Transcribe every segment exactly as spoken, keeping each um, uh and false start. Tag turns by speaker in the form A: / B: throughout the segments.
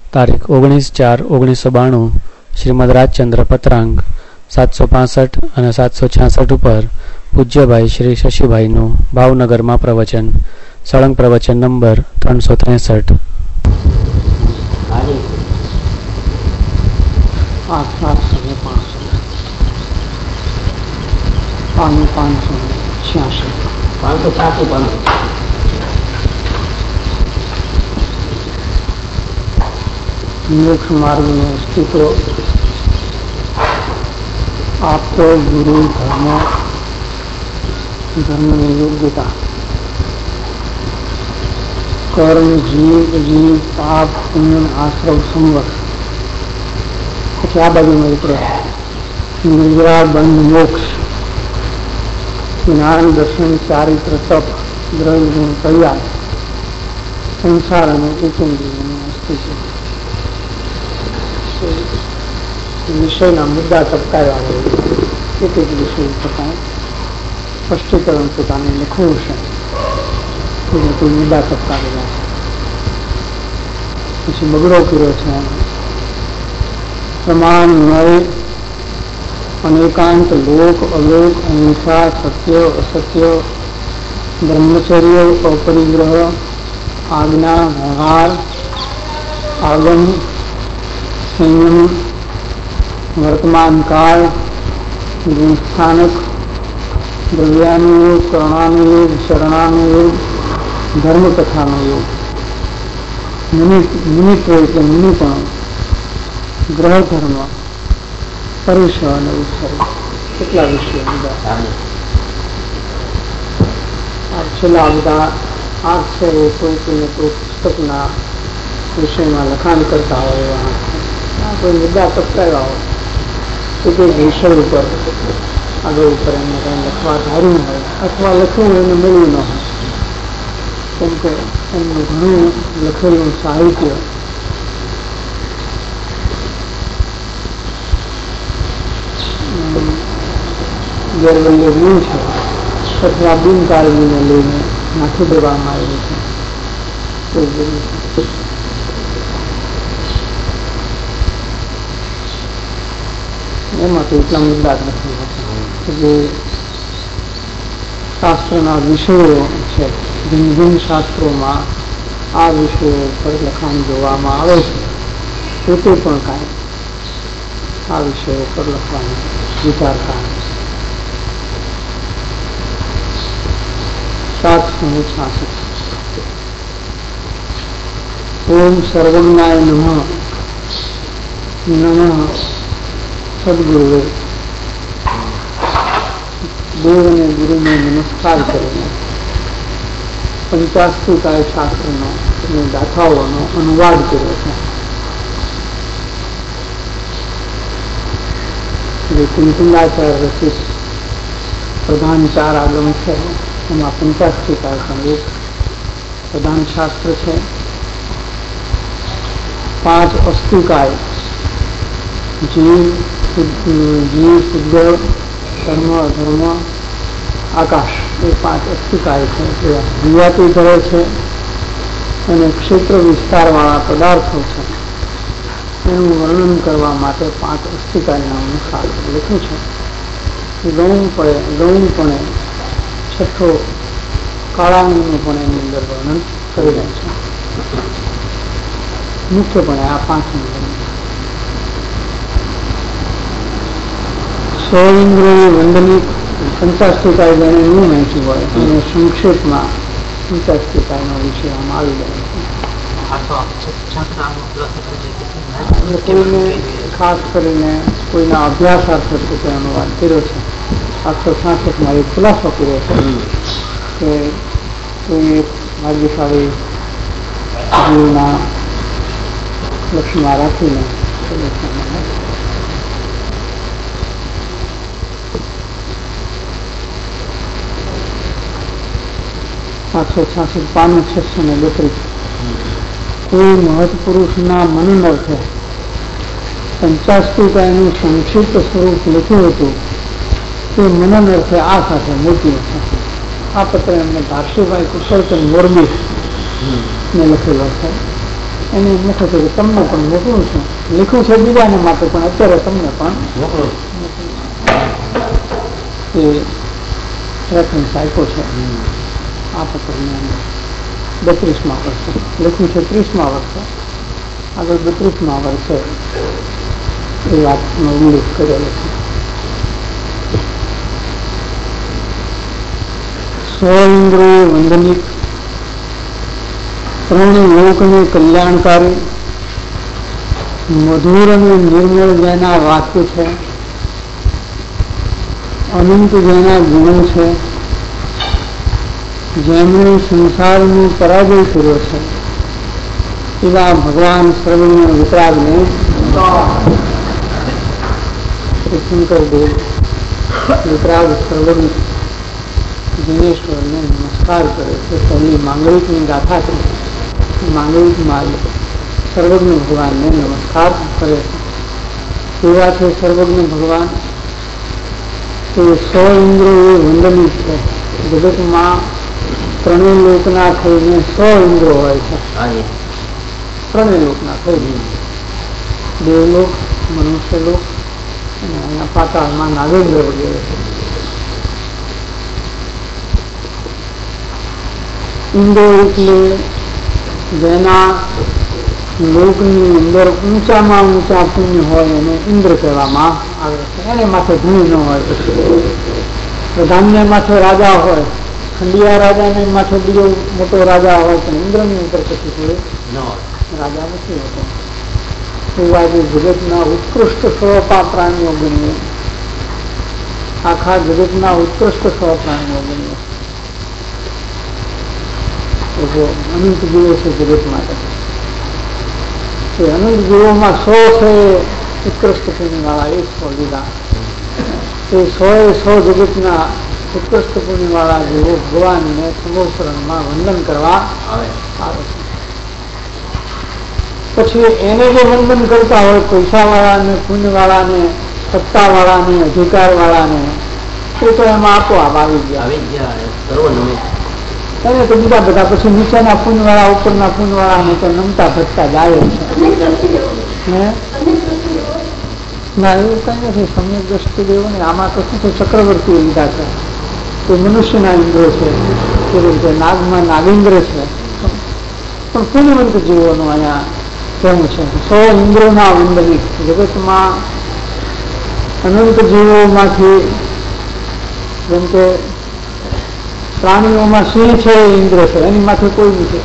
A: તારીખ ઓગણીસ ચાર ઓગણીસો બાણું શ્રીમદ રાજચંદ્ર પત્રાંગ સાતસો પાસઠ અને સાતસો છાસઠ ઉપર પૂજ્યભાઈ શ્રી શશીભાઈનું ભાવનગરમાં પ્રવચન. સળંગ પ્રવચન નંબર ત્રણસો ત્રેસઠ.
B: मोक्ष मार्ग में स्थित हो, आपको गुरु धर्म धर्म में योग्यता, कर्म जीव जीव पाप पुण्य आश्रम संवत क्या बाजू में उतरे निर्जरा बंध मोक्ष ज्ञान दर्शन चारित्र तप ग्रह गुण तैयार संसार में अस्तित्व विषयના મુદ્દા ટપકાવ્યા હોય એક એક વિષય પ્રકાર સ્પષ્ટીકરણ પોતાને લખવું છે એને કોઈ મુદ્દા ટપકાવેલા છે. પછી બગડો કર્યો છે પ્રમાણ ન્યાય અનેકાંત લોક અલોક અહિંસા સત્ય અસત્ય બ્રહ્મચર્ય અપરિગ્રહ આજ્ઞા વ્યવહાર આગમ संयम वर्तमान काल गुणस्थानक द्रव्यानुयोग कर्णानुयोग शरणानुयोग धर्म कथानुयोग मुनित्व એટલે મુનિપણ ગ્રહ ધર્મ પરુષ અને ઉત્સર્ગ કેટલા વિષયો બધા છેલ્લા બધા આઠ છે એ કોઈ કોઈ કોઈ પુસ્તકના વિષયમાં લખાણ કરતા હોય કોઈ મુદ્દા ટપકાવ્યા હોય તો કોઈ વિષય ઉપર આગળ ઉપર એમને કંઈ લખવા ધાર્યું હોય અથવા લખવું એને મળ્યું ન હોય, કેમ કે એમનું ઘણું લખેલું સાહિત્ય ગેરવલ્યવ્યું છે અથવા બિનકાળજીને લઈને નાખી દેવામાં આવ્યું છે. એમાં તો એટલા મુદ્દા જ નથી એટલે શાસ્ત્રના વિષયો છે. ભિન્ન ભિન્ન શાસ્ત્રોમાં આ વિષયો પર લખાણ જોવામાં આવે છે તો તે પણ કાંઈ આ વિષયો પર લખવાનું વિચારતા સાતસો છાસઠ. ઓમ સર્વજ્ઞાય નમઃ નમઃ સદગુરુએ દેવ અને ગુરુને નમસ્કાર કરીને પંચાસ્તુકાય શાસ્ત્રનો અને ગાથાઓનો અનુવાદ કર્યો છે. જે કુંકુંદાચાર્ય રચિત પ્રધાન ચાર આગમ છે એમાં પંચાસ્તુકાય પણ એક પ્રધાન શાસ્ત્ર છે. પાંચ અસ્તુકાય જીવ જીવ શુદ્ધ ધર્મ અધર્મ આકાશ એ પાંચ અસ્તિકાય છે. જીવાતી કરે છે અને ક્ષેત્ર વિસ્તારવાળા પદાર્થો છે એનું વર્ણન કરવા માટે પાંચ અસ્તિકાયના અનુસાર લખ્યું છે. ગૌણપણે ગૌણપણે છઠ્ઠો કાળાંગનું પણ એની અંદર વર્ણન કરી રહ્યા છે. મુખ્યપણે આ પાંચ સો ઇન્દ્રિય વંદનિક પંચાસ્તિકાય જેને એવું વહેંચ્યું હોય અને સંક્ષેપમાં પંચાસ્તિકાયનો વિષય આમાં આવી જાય છે. કોઈને ખાસ કરીને કોઈના અભ્યાસાર્થક રીતે અનુવાદ કર્યો છે. આઠસો છાસઠમાં એક ખુલાસો કર્યો છે કે કોઈ એક ભાગ્યશાળી જીવના લક્ષ્યમાં રાખીને સાતસો છાસઠ પાનું છસો ને બત્રીસ. કોઈ મહત્પુરુષના મનન અર્થે પંચાસ્તિકાયનું સંક્ષિપ્ત સ્વરૂપ લખ્યું હતું તે મનન અર્થે આ સાથે મોટી સાથે આ પત્ર એમને ભારતીભાઈ કુશળચંદ મોરબી ને લખેલો છે. એને એમ નથી થયું તમને પણ મોકલું છું, લીખું છે બીજાને માટે પણ અત્યારે તમને પણ મોકલું. એ રેફરન્સ આપ્યો છે આ પત્રની અંદર બત્રીસમાં વર્ષે લખ્યું છે, ત્રીસમાં વર્ષે આગળ બત્રીસમાં વર્ષે એ વાતનો ઉલ્લેખ કરેલો છે. સો ઇન્દ્રિય વંદનિક, ત્રણ લોકને કલ્યાણકારી, મધુર અને નિર્મળ જેના વાક્ય છે, અનંત જેના ગુણો છે, જેમણે સંસારનો પરાજય કર્યો છે, એવા ભગવાન સર્વજ્ઞ વિતરાગને શંકરદેવ વિતરાગ સર્વજ્ઞ દિનેશ્વરને નમસ્કાર કરે છે. પહેલી માંગલિકની ગાથા છે, માંગલિકમાં સર્વજ્ઞ ભગવાનને નમસ્કાર કરે છે. કેવા છે સર્વજ્ઞ ભગવાન? તે સો ઇન્દ્રો એ વંદનિક છે. જગતમાં ત્રણેય લોકના થઈને સો ઇન્દ્રો હોય છે. ત્રણેય લોકના થઈને દેવલોક, મનુષ્યલોક અને અહીંયા પાતાળમાં નાગેન્દ્ર વગેરે છે. ઇન્દ્રો એટલે જેના લોકની અંદર ઊંચામાં ઊંચા પુણ્ય હોય એને ઇન્દ્ર કહેવામાં આવે છે. એને માથે ધણી ન હોય, પ્રધાનને માથે રાજા હોય, ખંડિયા રાજાને માથે બીજો મોટો રાજા હોય, પણ ઇન્દ્રની ઉપર પછી કોઈ રાજા નથી હોતો. એવા જે જગતના ઉત્કૃષ્ટ સ્વપા પ્રાણીઓ ગણીએ, આખા જગતના ઉત્કૃષ્ટ સ્વ પ્રાણીઓ ગણીએ. અનંત જીવો છે જગત માટે. એ અનંત જીવોમાં સો છે ઉત્કૃષ્ટ પુણ્ય વાળા એ સો લીધા. એ સો એ સો જગતના ઉત્કૃષ્ટ પુણ્ય વાળા જીવો ભગવાનને સમોસરણમાં વંદન કરવા આવે છે. પછી એને જે વંદન કરતા હોય પૈસા વાળાને, પુણ્ય વાળાને, સત્તા વાળાને, અધિકાર વાળાને, એ તો એમાં આપોઆપ આવી ગયા. એને તો બીજા બધા પછી નીચેના પુણ્ય વાળા ઉપરના પુણ્ય વાળાને તો નમતા ભટતા જાય છે. ના એવું કઈ નથી. સમ્યક દ્રષ્ટિ દેવો ને આમાં તો શું છે, ચક્રવર્તી લીધા છે. એ મનુષ્યના ઇન્દ્રો છે, કેવી રીતે નાગમાં નાગેન્દ્ર છે. પણ પુણ્યવંત જીવોનું અહીંયા કેવું છે, સો ઇન્દ્રોના વંદનિક. જગતમાં અનંત જીવોમાંથી જેમ કે પ્રાણીઓમાં સિંહ છે એ ઇન્દ્ર છે, એની માથે કોઈ નથી.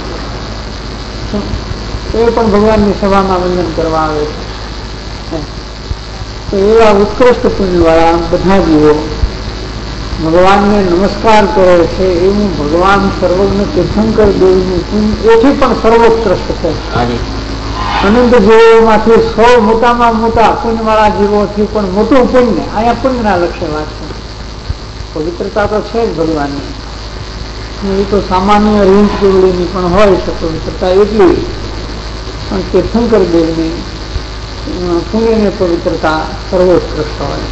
B: એ પણ ભગવાનની સભામાં વંદન કરવા આવે છે. તો એવા ઉત્કૃષ્ટ પુણ્ય વાળા બધા જીવો ભગવાનને નમસ્કાર કરે છે. એવું ભગવાન સર્વજ્ઞ તીર્થંકર દેવનું પુણ્ય એથી પણ સર્વોત્કૃષ્ટ છે. અનંત જીવોમાંથી સૌ મોટામાં મોટા પુણ્ય વાળા જીવોથી પણ મોટું પુણ્ય. અહીંયા પુણ્યના લક્ષ્ય વાત છે. પવિત્રતા તો છે જ ભગવાનની. એ તો સામાન્ય રીંચ કેવડીની પણ હોય છે પવિત્રતા એટલી, પણ તીર્થંકર દેવની પુણ્યની પવિત્રતા સર્વોત્કૃષ્ટ હોય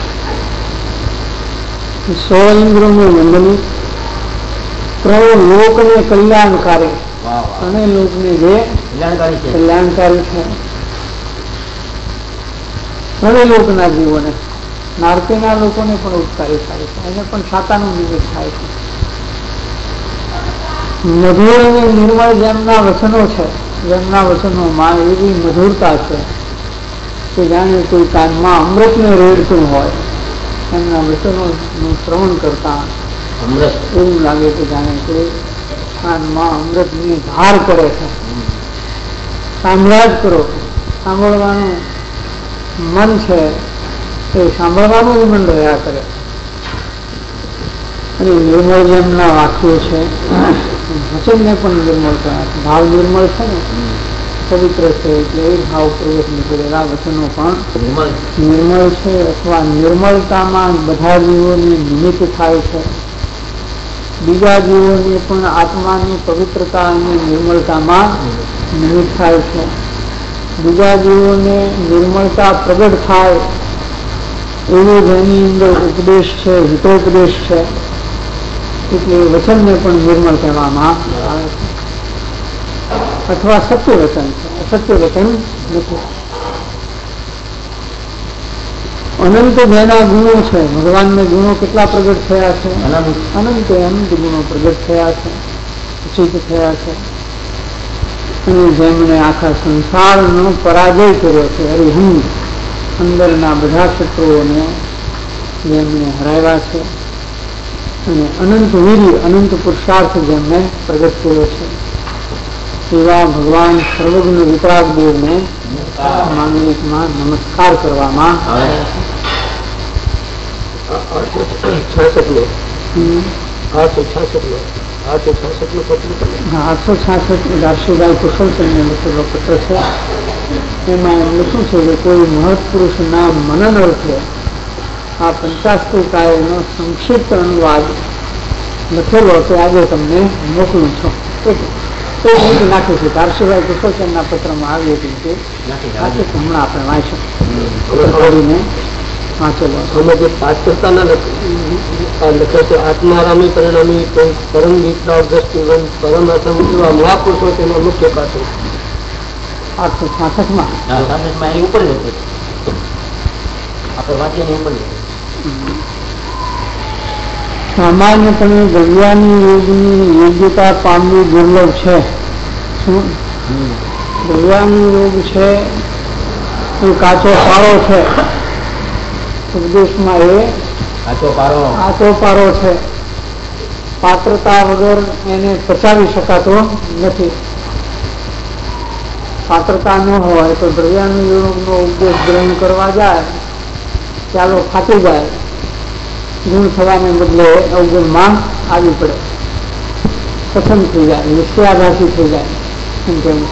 B: છે. સો ઇન્દ્રોનું વંદનિક, ત્રણ લોકને કલ્યાણકારી, ત્રણેય લોકને જે કલ્યાણકારી છે. ત્રણેય લોકના જીવોને, નારકીના લોકોને પણ ઉપકારી થાય છે. એને પણ સાતાનું નિમિત્ત થાય છે. મધુર અને નિર્મળ જેમના વચનો છે, જેમના વચનોમાં એવી મધુરતા છે કે જાણે કોઈ કાનમાં અમૃતને રેડતું હોય. એમના વચનોનું શ્રવણ કરતા અમૃત એવું લાગે કે જાણે કોઈ કાનમાં અમૃતની ધાર કરે છે. સાંભળ્યા જ કરો, સાંભળવાનું મન છે એ સાંભળવાનું જ મન રહ્યા કરે. અને નિર્મળ જેમના વાક્યો છે, વચનને પણ નિર્મળ થયા છે. ભાવ નિર્મળ છે ને, પવિત્ર છે એટલે એ ભાવ પ્રવેશ નીકળેલા વચનો પણ નિર્મળ છે. અથવા નિર્મળતામાં બધા જીવોને નિમિત્ત થાય છે. બીજા જીવોને પણ આત્માની પવિત્રતા અને નિર્મળતામાં નિમિત્ત થાય છે. બીજા જીવોને નિર્મળતા પ્રગટ થાય એવો જેની અંદર ઉપદેશ છે, હિતોપદેશ છે, એટલે વચનને પણ નિર્મળ કહેવામાં આવે છે. અથવા સત્ય વચન છે, અસત્ય વચન નથી. અનંત જેના ગુણો છે, ભગવાનના ગુણો કેટલા પ્રગટ થયા છે? અનંત અનંત ગુણો પ્રગટ થયા છે, ઉચિત થયા છે. અને જેમણે આખા સંસારનો પરાજય કર્યો છે, હરિહંત અંદરના બધા શત્રુઓને જેમણે હરાવ્યા છે, અને અનંત વીર્ય અનંત પુરુષાર્થ જેમને પ્રગટ કર્યો છે, એવા ભગવાન સર્વજ્ઞ વિતરાગ દેવને માંગલિકમાં નમસ્કાર કરવામાં આવે છે. આઠસો છાસઠ દાર્શુભાઈ કુશલચંદ લખેલો પત્ર છે. એમાં એમ લખ્યું છે કે કોઈ મહત્પુરુષ ના મનન અર્થે આ પંચાસ્તુકાયનો સંક્ષિપ્ત અનુવાદ લખેલો તે આજે તમને મોકલું છું. એ રીતે નાખ્યું છે. દાર્શુભાઈ કુશલચંદના પત્રમાં આવી હતી કે હમણાં આપણે વાંચશું કરીને વાંચેલો.
C: અમે જે પાત્રતાના લખે છે આત્મારામી પરિણામી પરમ વિતરાગ દ્રષ્ટિવંત પરમ અસમ એવા મહાપુરુષો તેમાં મુખ્ય પાત્ર
B: આઠસો છાસઠ માં
C: ઉપર આપણે વાંચીએ ઉપર
B: સામાન્યપણે દ્રવ્યાની યોગની યોગ્યતા પામવી દુર્લભ છે. શું દ્રવ્યાની યોગ છે એ કાચો પારો છે. ઉપદેશમાં એ કાચો પારો છે. પાત્રતા વગર એને પચાવી શકાતો નથી. પાત્રતા ન હોય તો દ્રવ્યાનું યોગનો ઉપદેશ ગ્રહણ કરવા જાય ચાલો ફાટી જાય. ગુણ થવાને બદલે અવગુણમાં આવી પડે, પસંદ થઈ જાય, નિશ્ચયાભાસી થઈ જાય. એમ કેવું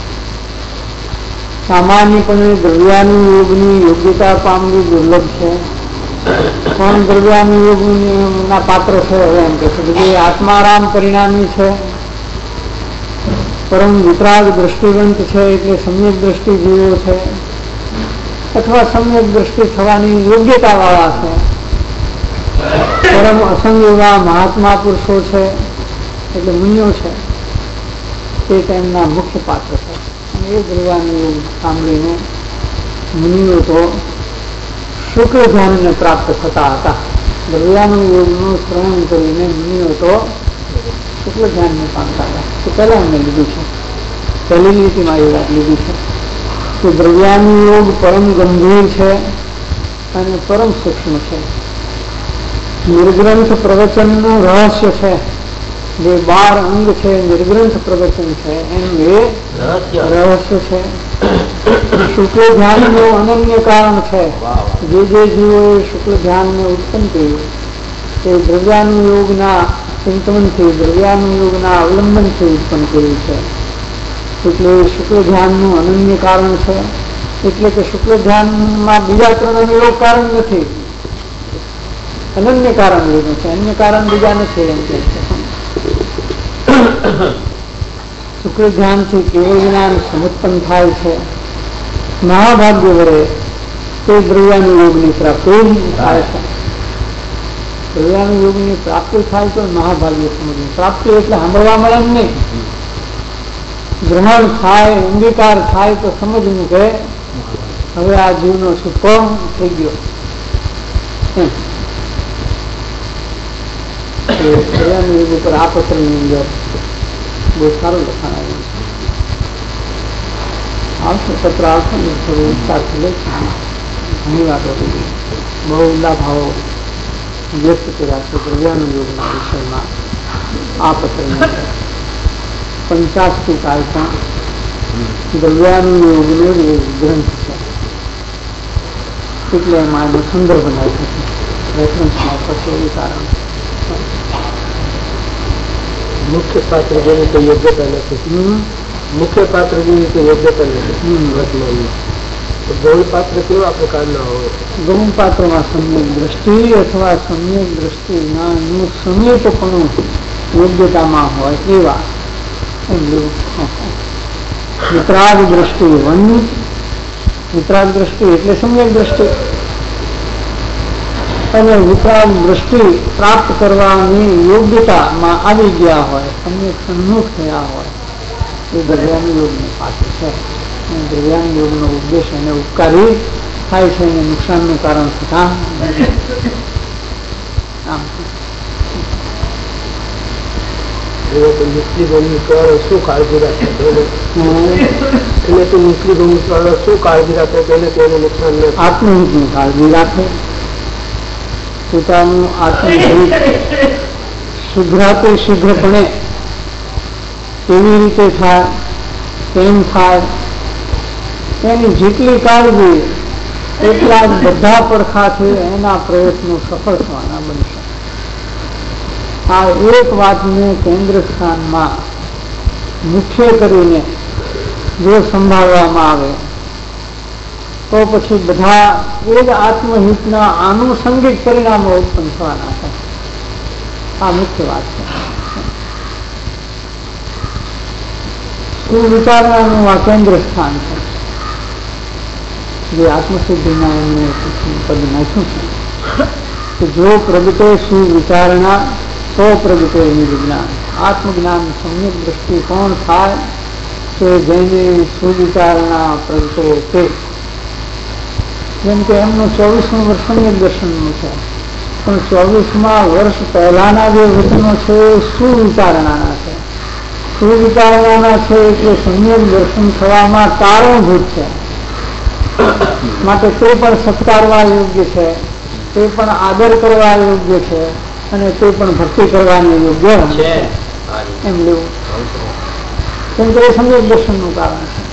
B: સામાન્યપણે દ્રવ્યાનું યોગની યોગ્યતા પામવી દુર્લભ છે. પણ દ્રવ્યાનું યોગના પાત્ર છે એમ કે છે આત્મારામ પરિણામી છે, પરમ વિતરાગ દ્રષ્ટિવંત છે એટલે સમ્યક દ્રષ્ટિ જીવો છે, અથવા સમ્યક દ્રષ્ટિ થવાની યોગ્યતા વાળા છે, પરમ અસંગ એવા મહાત્મા પુરુષો છે એટલે મુનિઓ છે, તે તેમના મુખ્ય પાત્ર છે. અને એ દ્રવ્યાનું યોગ સાંભળીને મુનિઓ તો શુક્લ ધ્યાનને પ્રાપ્ત થતા હતા. દ્રવ્યાનું યોગનું શ્રવણ કરીને મુનિઓ તો શુક્લ ધ્યાનને પામતા હતા. તો પહેલા એમને લીધું છે, પહેલી નીતિમાં એ વાત લીધી છે કે દ્રવ્યાનું યોગ પરમ ગંભીર છે અને પરમ સૂક્ષ્મ છે. નિર્ગ્રંથ પ્રવચનનું રહસ્ય છે. જે બાર અંગ છે નિર્ગ્રંથ પ્રવચન છે એનું એ રહસ્ય છે. શુક્લ ધ્યાનનું અનન્ય કારણ છે. જે જે જીવોએ શુક્લ ધ્યાનને ઉત્પન્ન કર્યું તે દ્રવ્યાનું યોગના ચિંતનથી દ્રવ્યાનું યોગના અવલંબનથી ઉત્પન્ન કર્યું છે. એટલે શુક્લ ધ્યાનનું અનન્ય કારણ છે. એટલે કે શુક્લ ધ્યાનમાં બીજા ત્રણ યોગ કારણ નથી, અનન્ય કારણ લીધું છે. અન્ય કારણ બીજા નથી એમ કે છે. શુક્લ ધ્યાનથી કેવળ જ્ઞાન સમુત્પન્ન થાય છે. મહાભાગ્ય વડે તે દ્રવ્યાનું યોગની પ્રાપ્તિ થાય છે. દ્રવ્યાનું યોગની પ્રાપ્તિ થાય તો મહાભાગ્ય સમજવું. પ્રાપ્તિ એટલે સાંભળવા મળે નહીં, ગ્રહણ થાય, અંગીકાર થાય તો સમજવું કે હવે આ જીવનો છૂટકો થઈ ગયો. દ્રવ્યાનું યોગ ઉપર આ પત્રની અંદર બહુ સારું લખાણ આવ્યું છે. આવશે પત્ર આવશે ને થોડું ઉત્સાહથી લઈશું. ઘણી વાતો બહુ ઊંડા ભાવો વ્યક્ત કર્યા છે દ્રવ્યાનું યોગના વિષયમાં. આ પત્રની અંદર પંચાસ્તુકાય પણ દ્રવ્યાનું યોગનો એક ગ્રંથ છે. એટલે એમાં એનો સંદર્ભ નાખ્યો છે. રેફરન્સમાં પછી એવું કારણ
C: મુખ્ય પાત્ર જેની કોઈ યોગ્યતા નથી. મુખ્ય પાત્ર જેની કોઈ યોગ્યતા નથી. ગૌણ પાત્ર કેવા પ્રકારના હોય?
B: ગૌણ પાત્રમાં સમ્યક દ્રષ્ટિ અથવા સમ્યક દ્રષ્ટિનું સમ્યકપણું યોગ્યતામાં હોય એવા. વિતરાગ દ્રષ્ટિ વન, વિતરાગ દ્રષ્ટિ એટલે સમ્યક દ્રષ્ટિ, અને વિતરાગ દ્રષ્ટિ પ્રાપ્ત કરવાની યોગ્યતામાં આવી ગયા હોય, સમ્યક સન્મુખ થયા હોય એ દ્રવ્યાન યોગનું પાત્ર છે. દ્રવ્યાન યોગનો ઉદ્દેશ એને ઉપકારી થાય છે, એને નુકસાનનું કારણ થતા આમ
C: મુસ્લિમોની શું કાળજી રાખે એને તો મુસ્લિમ શું કાળજી રાખે તેને તેને નુકસાન ન
B: આત્મહિતની કાળજી રાખે, પોતાનું આત્મહિત શુદ્ધાતે શીઘ્રપણે કેવી રીતે થાય, કેમ થાય, એની જેટલી કાળજી એટલા જ બધા પડખાથી એના પ્રયત્નો સફળ થવાના બનશે. આ એક વાતને કેન્દ્ર સ્થાનમાં મુખ્ય કરીને જો સંભાળવામાં આવે તો પછી બધા એ જ આત્મહિતના આનુષંગિક પરિણામો ઉત્પન્ન થવાના છે. આ મુખ્ય વાત છે. સુવિચારણાનું આ કેન્દ્ર સ્થાન છે, જે આત્મસિદ્ધિના એમને પદ નાખ્યું છે કે જો પ્રગટે સુવિચારણા તો પ્રગટે નિર્જ્ઞાન. આત્મજ્ઞાન સમ્યક દ્રષ્ટિકોણ થાય કે જેને સુવિચારણા પ્રગટે તે. જેમ કે એમનું ચોવીસમું વર્ષ સમ્યક દર્શનનું છે, પણ ચોવીસમાં વર્ષ પહેલાના જે વચનો છે એ સુવિચારણાના છે. સુવિચારણાના છે એટલે સમ્યક દર્શન થવામાં કારણભૂત છે, માટે તે પણ સત્કારવા યોગ્ય છે, તે પણ આદર કરવા યોગ્ય છે, અને તે પણ ભક્તિ કરવાની યોગ્ય છે એમ લેવું. કેમ કે એ સમ્યક દર્શનનું કારણ છે.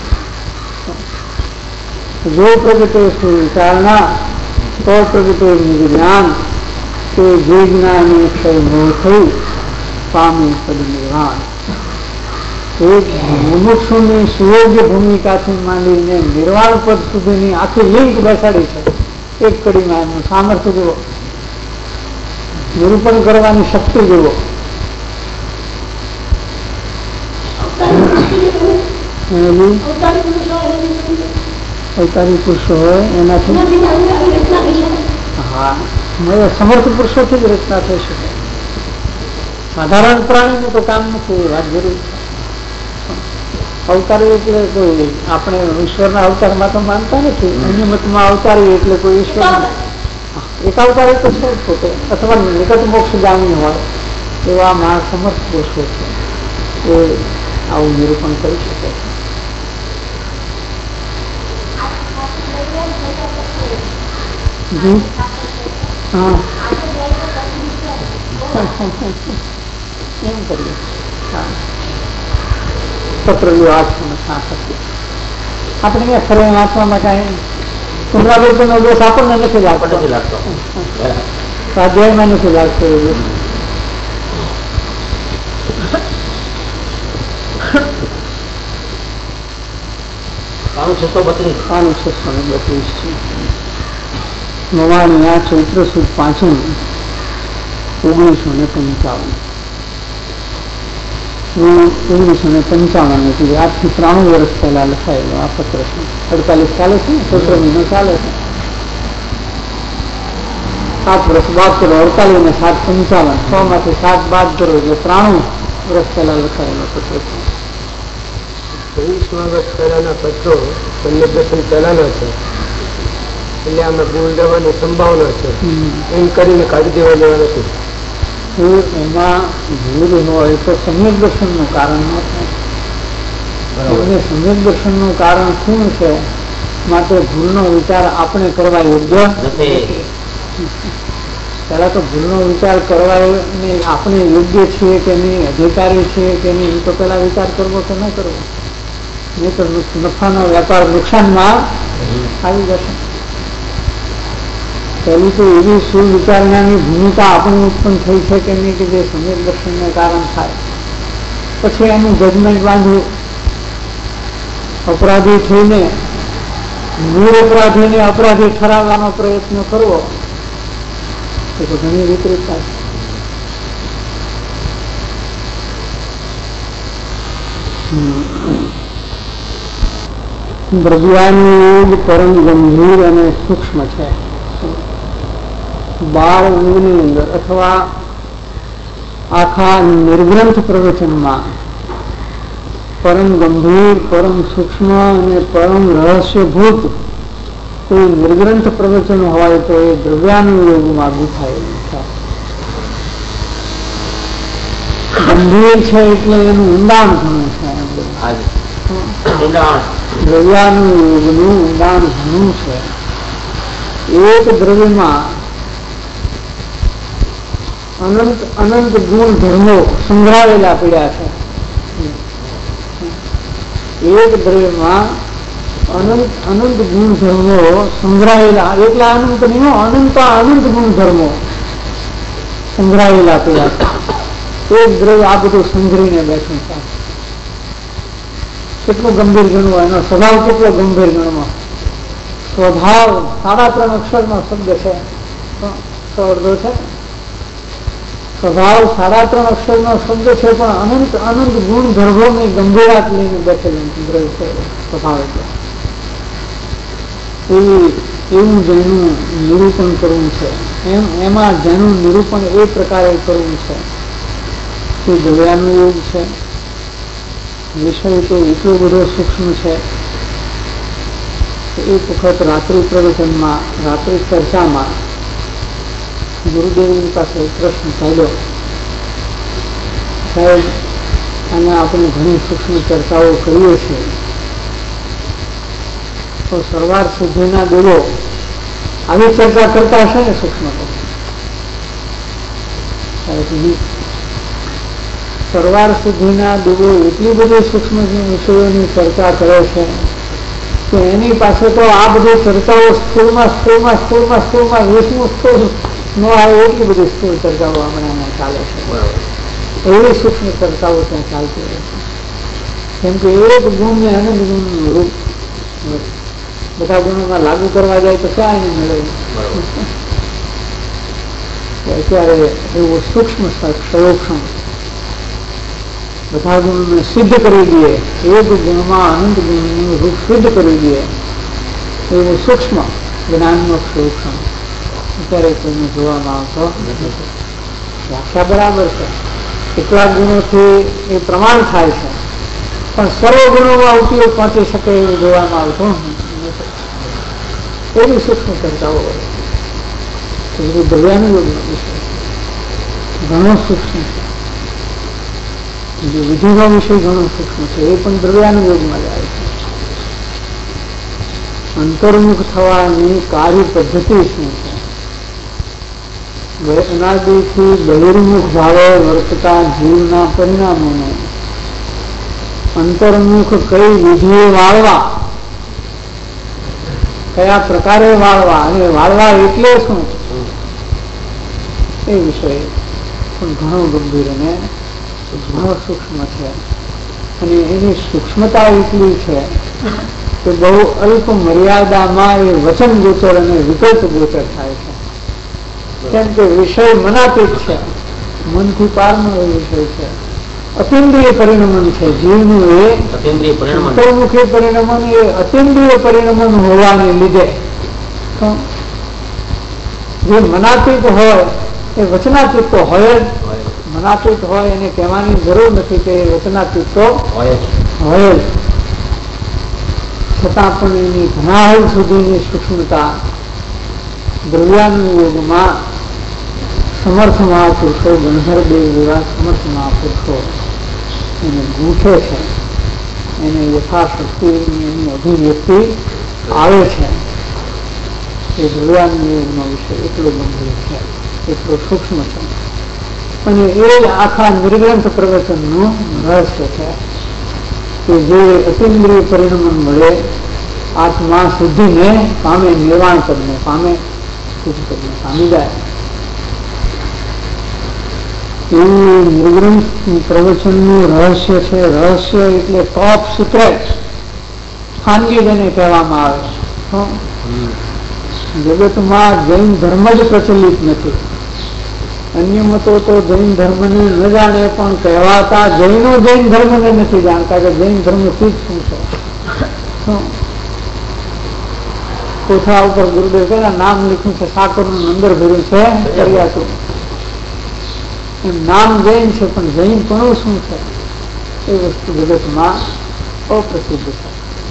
B: જો પ્રગટે સુવિચારણા તો પ્રગટે નિર્જ્ઞાન, કે જે જ્ઞાને ક્ષય મોહ થઈ પામી પદ નિર્વાણ. એક મુમુક્ષુની સુયોગ્ય ભૂમિકાથી માંડીને નિર્વાણ પદ સુધીની આખી લિંક બેસાડી છે એક કડીમાં. એમનું સામર્થ્ય જુઓ, નિરૂપણ કરવાની શક્તિ જુઓ. અવતારી પુરુષો હોય એનાથી હા સમર્થ પુરુષોથી જ રચના થઈ શકે. સાધારણ પ્રાણીનું તો કામ નથી, એ વાત જરૂર છે. અવતારી એટલે કોઈ આપણે ઈશ્વરના અવતારમાં તો માનતા નથી. અન્ય મતમાં અવતારી એટલે કોઈ ઈશ્વર એક અવતારી તો છે પોતે, અથવા નિકટ મોક્ષ જામી હોય એવા મહા સમર્થ પુરુષો છે, એ આવું નિરૂપણ કરી શકે છે. હા એમ કરીએ. હા પત્ર વાંચવાનું સાથ આપણે અહીંયા ફરે વાંચવામાં કાંઈ પુનરાવર્તનનો દોષ આપણને નથી લાગતો, સ્વાધ્યાયમાં નથી લાગતો એ દોષ. પાનું છસો ને બત્રીસ છે. નવાણી આ ચૈત્ર સુદ પાંચમ ઓગણીસો ને પંચાવન ઓગણીસો ને પંચાવન એટલે આજથી ત્રાણું વર્ષ પહેલા લખાયેલો આ પત્ર છે. અડતાલીસ ચાલે છે ને, ચૈત્ર મહિનો ચાલે છે. સાત વર્ષ બાદ કરો, અડતાલીસ ને સાત પંચાવન, છ માંથી સાત બાદ કરો એટલે ત્રાણું વર્ષ પહેલા લખાયેલો પત્ર છે.
C: ચોવીસમાં વર્ષ પહેલાના પત્રો સમ્યક દર્શન પહેલાના છે, એટલે આમાં ભૂલ રહેવાની સંભાવના છે. એમ કરીને કાઢી દેવા જેવા નથી.
B: એમાં ભૂલ હોય તો સમ્યક દર્શન નું કારણ ન થાય. સમ્યક દર્શન નું કારણ શું છે, માટે ભૂલનો વિચાર આપણે કરવા યોગ્ય નથી. પેલા તો ભૂલનો વિચાર કરવા આપણે યોગ્ય છીએ કે નહીં, અધિકારી છીએ કે નહીં, એ તો પેલા વિચાર કરવો કે ન કરવો. નહીં તો નફાનો વેપાર નુકસાનમાં આવી જશે. પહેલી તો એવી સુવિચારણાની ભૂમિકા આપણી ઉત્પન્ન થઈ છે કે નહીં કે જે સમ્યક દર્શનને કારણ થાય. પછી એનું જજમેન્ટ બાંધવું, અપરાધી થઈને નિરપરાધીને અપરાધી ઠરાવવાનો પ્રયત્ન કરવો એ તો ઘણી વિપરીતતા છે. બ્રજ્ઞાની યોગ પરમ ગંભીર અને સૂક્ષ્મ છે. બાળ ઊંઘની અંદર અથવા આખા નિર્ગ્રંથ પ્રવચનમાં પરમ ગંભીર, પરમ સૂક્ષ્મ અને પરમ રહસ્યભૂત કોઈ નિર્ગ્રંથ પ્રવચન હોય તો એ દ્રવ્યાનુયોગમાં ગુંથાયેલું છે. ગંભીર છે એટલે એનું ઊંડાણ ઘણું છે. દ્રવ્યાનુયોગનું ઊંડાણ ઘણું છે. એક દ્રવ્યમાં અનંત અનંત ગુણ ધર્મો સંગ્રહાવેલા પડ્યા છે. એક દ્રવ્યમાં અનંત અનંત ગુણધર્મો સંગ્રહાયેલા, એટલા અનંત નહીં, અનંત અનંત ગુણધર્મો સંગ્રહાયેલા પડ્યા છે. એક દ્રવ્ય આ બધું સંગ્રહીને બેઠું છે. કેટલું ગંભીર ગણવો, એનો સ્વભાવ કેટલો ગંભીર ગણવો. સ્વભાવ સાડા ત્રણ અક્ષરનો શબ્દ છે, અડધો છે. સ્વભાવ સાડા ત્રણ અક્ષરનો શબ્દ છે, પણ અનંત અનંત ગુણ ધર્મોની ગંભીરાત લઈને બેઠેલું દ્રવ્ય છે સ્વભાવ. એટલે એવી એવું જેનું નિરૂપણ કરવું છે, એમ એમાં જેનું નિરૂપણ એ પ્રકારે કરવું છે તે દ્રવ્યાનુયોગ છે. વિષય તો એટલો બધો સૂક્ષ્મ છે. એક વખત રાત્રિ પ્રવચનમાં, રાત્રિ ચર્ચામાં ગુરુદેવની પાસે પ્રશ્ન ચાલ્યો, સાહેબ અને આપણે ઘણી સૂક્ષ્મ ચર્ચાઓ કરીએ છીએ, તો સરવાર સિદ્ધિના દેવો આવી ચર્ચા કરતા હશે ને સૂક્ષ્મ? સરવાર સિદ્ધિના દેવો એટલી બધી સૂક્ષ્મ વિષયોની ચર્ચા કરે છે કે એની પાસે તો આ બધી ચર્ચાઓ સ્થૂળમાં સ્થૂળમાં સ્થૂળમાં સ્થૂળમાં વીસમું સ્થૂળ નો આવે એટલી બધી સ્થૂળ ચર્ચાઓ હમણાં ચાલે છે. એવી સૂક્ષ્મ ચર્ચાઓ ત્યાં ચાલતી રહે છે. કેમ કે એક ગુણને અનંત ગુણનું રૂપ બધા ગુણોમાં લાગુ કરવા જાય તો ક્યાં એને મળે? અત્યારે એવું સૂક્ષ્મ સંરક્ષણ બધા ગુણોને સિદ્ધ કરી દઈએ, એક ગુણમાં અનંત ગુણનું રૂપ સિદ્ધ કરી દઈએ, એવું સૂક્ષ્મ જ્ઞાનનું સંરક્ષણ અત્યારે કોઈને જોવામાં આવતો નથી. વ્યાખ્યા બરાબર છે, કેટલાક ગુણોથી એ પ્રમાણ થાય છે, પણ સર્વ ગુણોમાં ઉપયોગ પહોંચી શકે એવું જોવામાં આવતું એવી સૂક્ષ્મ ચર્ચાઓ દ્રવ્યાનુયોગનો વિષય ઘણો સૂક્ષ્મ છે. વિધિનો વિષય ઘણો સૂક્ષ્મ છે, એ પણ દ્રવ્યાનુયોગમાં જાય છે. અંતર્મુખ થવાની કાર્ય પદ્ધતિ શું છે? અનાદિથી બહિર્મુખ ભાવે વર્તતા જીવના પરિણામોને અંતર્મુખ કઈ વિધિએ વાળવા, કયા પ્રકારે વાળવા અને વાળવા એટલે શું, એ વિષય પણ ઘણો ગંભીર અને ઘણો સૂક્ષ્મ છે. અને એની સૂક્ષ્મતા એટલી છે કે બહુ અલ્પ મર્યાદામાં એ વચન ગોચર અને વિકલ્પ ગોચર થાય છે. કેમ કે વિષય મનાતીત છે, મનથી પારનો એ વિષય છે. અતિન્દ્રિય પરિણમન છે જીવનું. એ અંતર્મુખી પરિણમન એ અતિન્દ્રિય પરિણમન હોવાને લીધે જે મનાતીત હોય એ વચનાતીત તો હોય જ. મનાતીત હોય એને કહેવાની જરૂર નથી કે વચનાતીત તો હોય જ, છતાં પણ એની ઘણા હદ સુધીની સૂક્ષ્મતા દ્રવ્યાનુયોગમાં સમર્થ મહાપુરુષો, ગણધરદેવ જેવા સમર્થ મહાપુરુષો એને ગૂંથે છે, એને યથાશક્તિ એની અભિવ્યક્તિ આવે છે. એ દ્રવ્યાનુયોગનો વિષય એટલો ગંભીર છે, એટલો સૂક્ષ્મ છે. અને એ આખા નિર્ગ્રંથ પ્રવચનનું રહસ્ય છે કે જે અતિન્દ્રિય પરિણમન મળે આત્મા શુદ્ધિને પામે, નિર્વાણ પદને પામે, શુદ્ધ પદને પામી જાય. એવું નિર્ગ્રંથ પ્રવચનનું રહસ્ય છે. રહસ્ય એટલે ટોપ સિક્રેટ, ખાનગી જેને કહેવામાં આવે. જગતમાં જૈન ધર્મ જ પ્રચલિત નથી. અન્ય મતો તો જૈન ધર્મને ન જાણે, પણ કહેવાતા જૈનો જૈન ધર્મને નથી જાણતા કે જૈન ધર્મ શું શું છે. કોઠા ઉપર ગુરુદેવ કહેલા નામ લખ્યું છે, સાકરનું અંદર ભર્યું છે, કર્યાતું. એમ નામ જૈન છે, પણ જૈન પણ શું છે એ વસ્તુ જગતમાં અપ્રસિદ્ધ છે.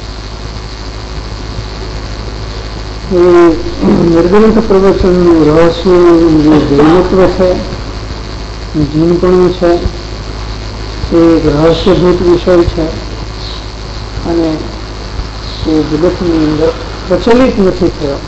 B: એ નિર્ગ્રંથ પ્રવચનનું રહસ્યનું જે દૈવત્વ છે, જીનપણું છે, એ એક રહસ્યભૂત વિષય છે અને એ જગતની અંદર પ્રચલિત નથી થયો.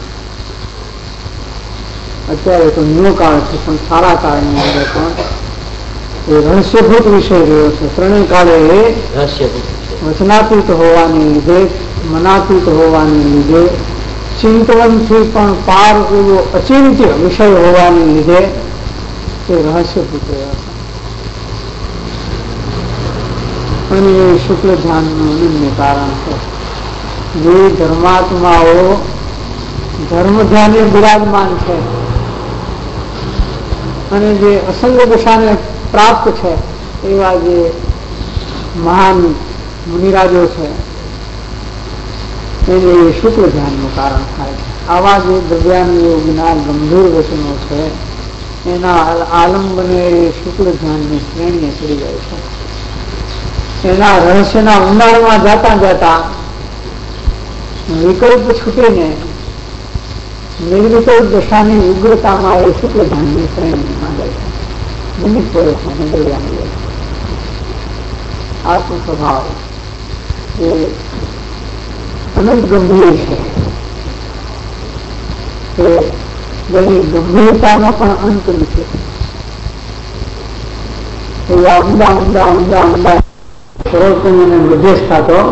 B: અત્યારે તો ન્યૂ કાળ છે, પણ સારા કાળની અંદર પણ એ રહસ્યભૂત વિષય રહ્યો છે. ત્રણેય કાળે એ વચનાતીત હોવાને લીધે, મનાતીત હોવાને લીધે, ચિંતવનથી પણ પાર એવો અચિંત્ય વિષય હોવાને લીધે એ રહસ્યભૂત રહ્યા છે. અને એ શુક્લ ધ્યાનનું અનન્ય કારણ છે. જે ધર્માત્માઓ ધર્મ ધ્યાને બિરાજમાન છે અને જે અસંગ દશાને પ્રાપ્ત છે એવા જે મહાન મુનિરાજો છે એને શુક્લ ધ્યાનનું કારણ થાય છે. આવા જે દ્રવ્યાની યોગના ગંભીર વચનો છે એના આલંબને શુક્લ ધ્યાનની શ્રેણીએ ચડી જાય છે. એના રહસ્યના ઊંડાણમાં જતા જતા વિકલ્પ છૂટીને નિર્વિકલ્પ દશાની ઉગ્રતામાં એ શુક્લ ધ્યાનની શ્રેણીમાં જાય છે. નિમિત્ત સ્વરૂપમાં મંડળિયામાં જાય છે. આત્મ સ્વભાવ એ અનંત ગંભીર છે. જેની ગંભીરતાનો પણ અંત નથી. એવા ઊંડા ઊંડા ઊંડા ઊંડા સર્વોત્તમને મધ્યસ્થ થતો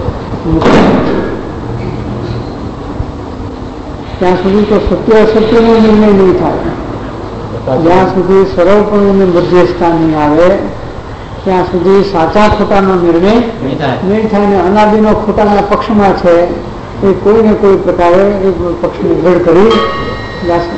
B: ત્યાં સુધી તો સત્ય અસત્યનો નિર્ણય નહીં થાય. જ્યાં સુધી સર્વપણુને મધ્યસ્થતા નહીં આવે ત્યાં સુધી સાચા ખોટાનો નિર્ણય નહીં થાય. ને અનાદિનો ખોટાના પક્ષમાં છે એ કોઈને કોઈ પ્રકારે એ પક્ષને દ્રઢ કરી જશે.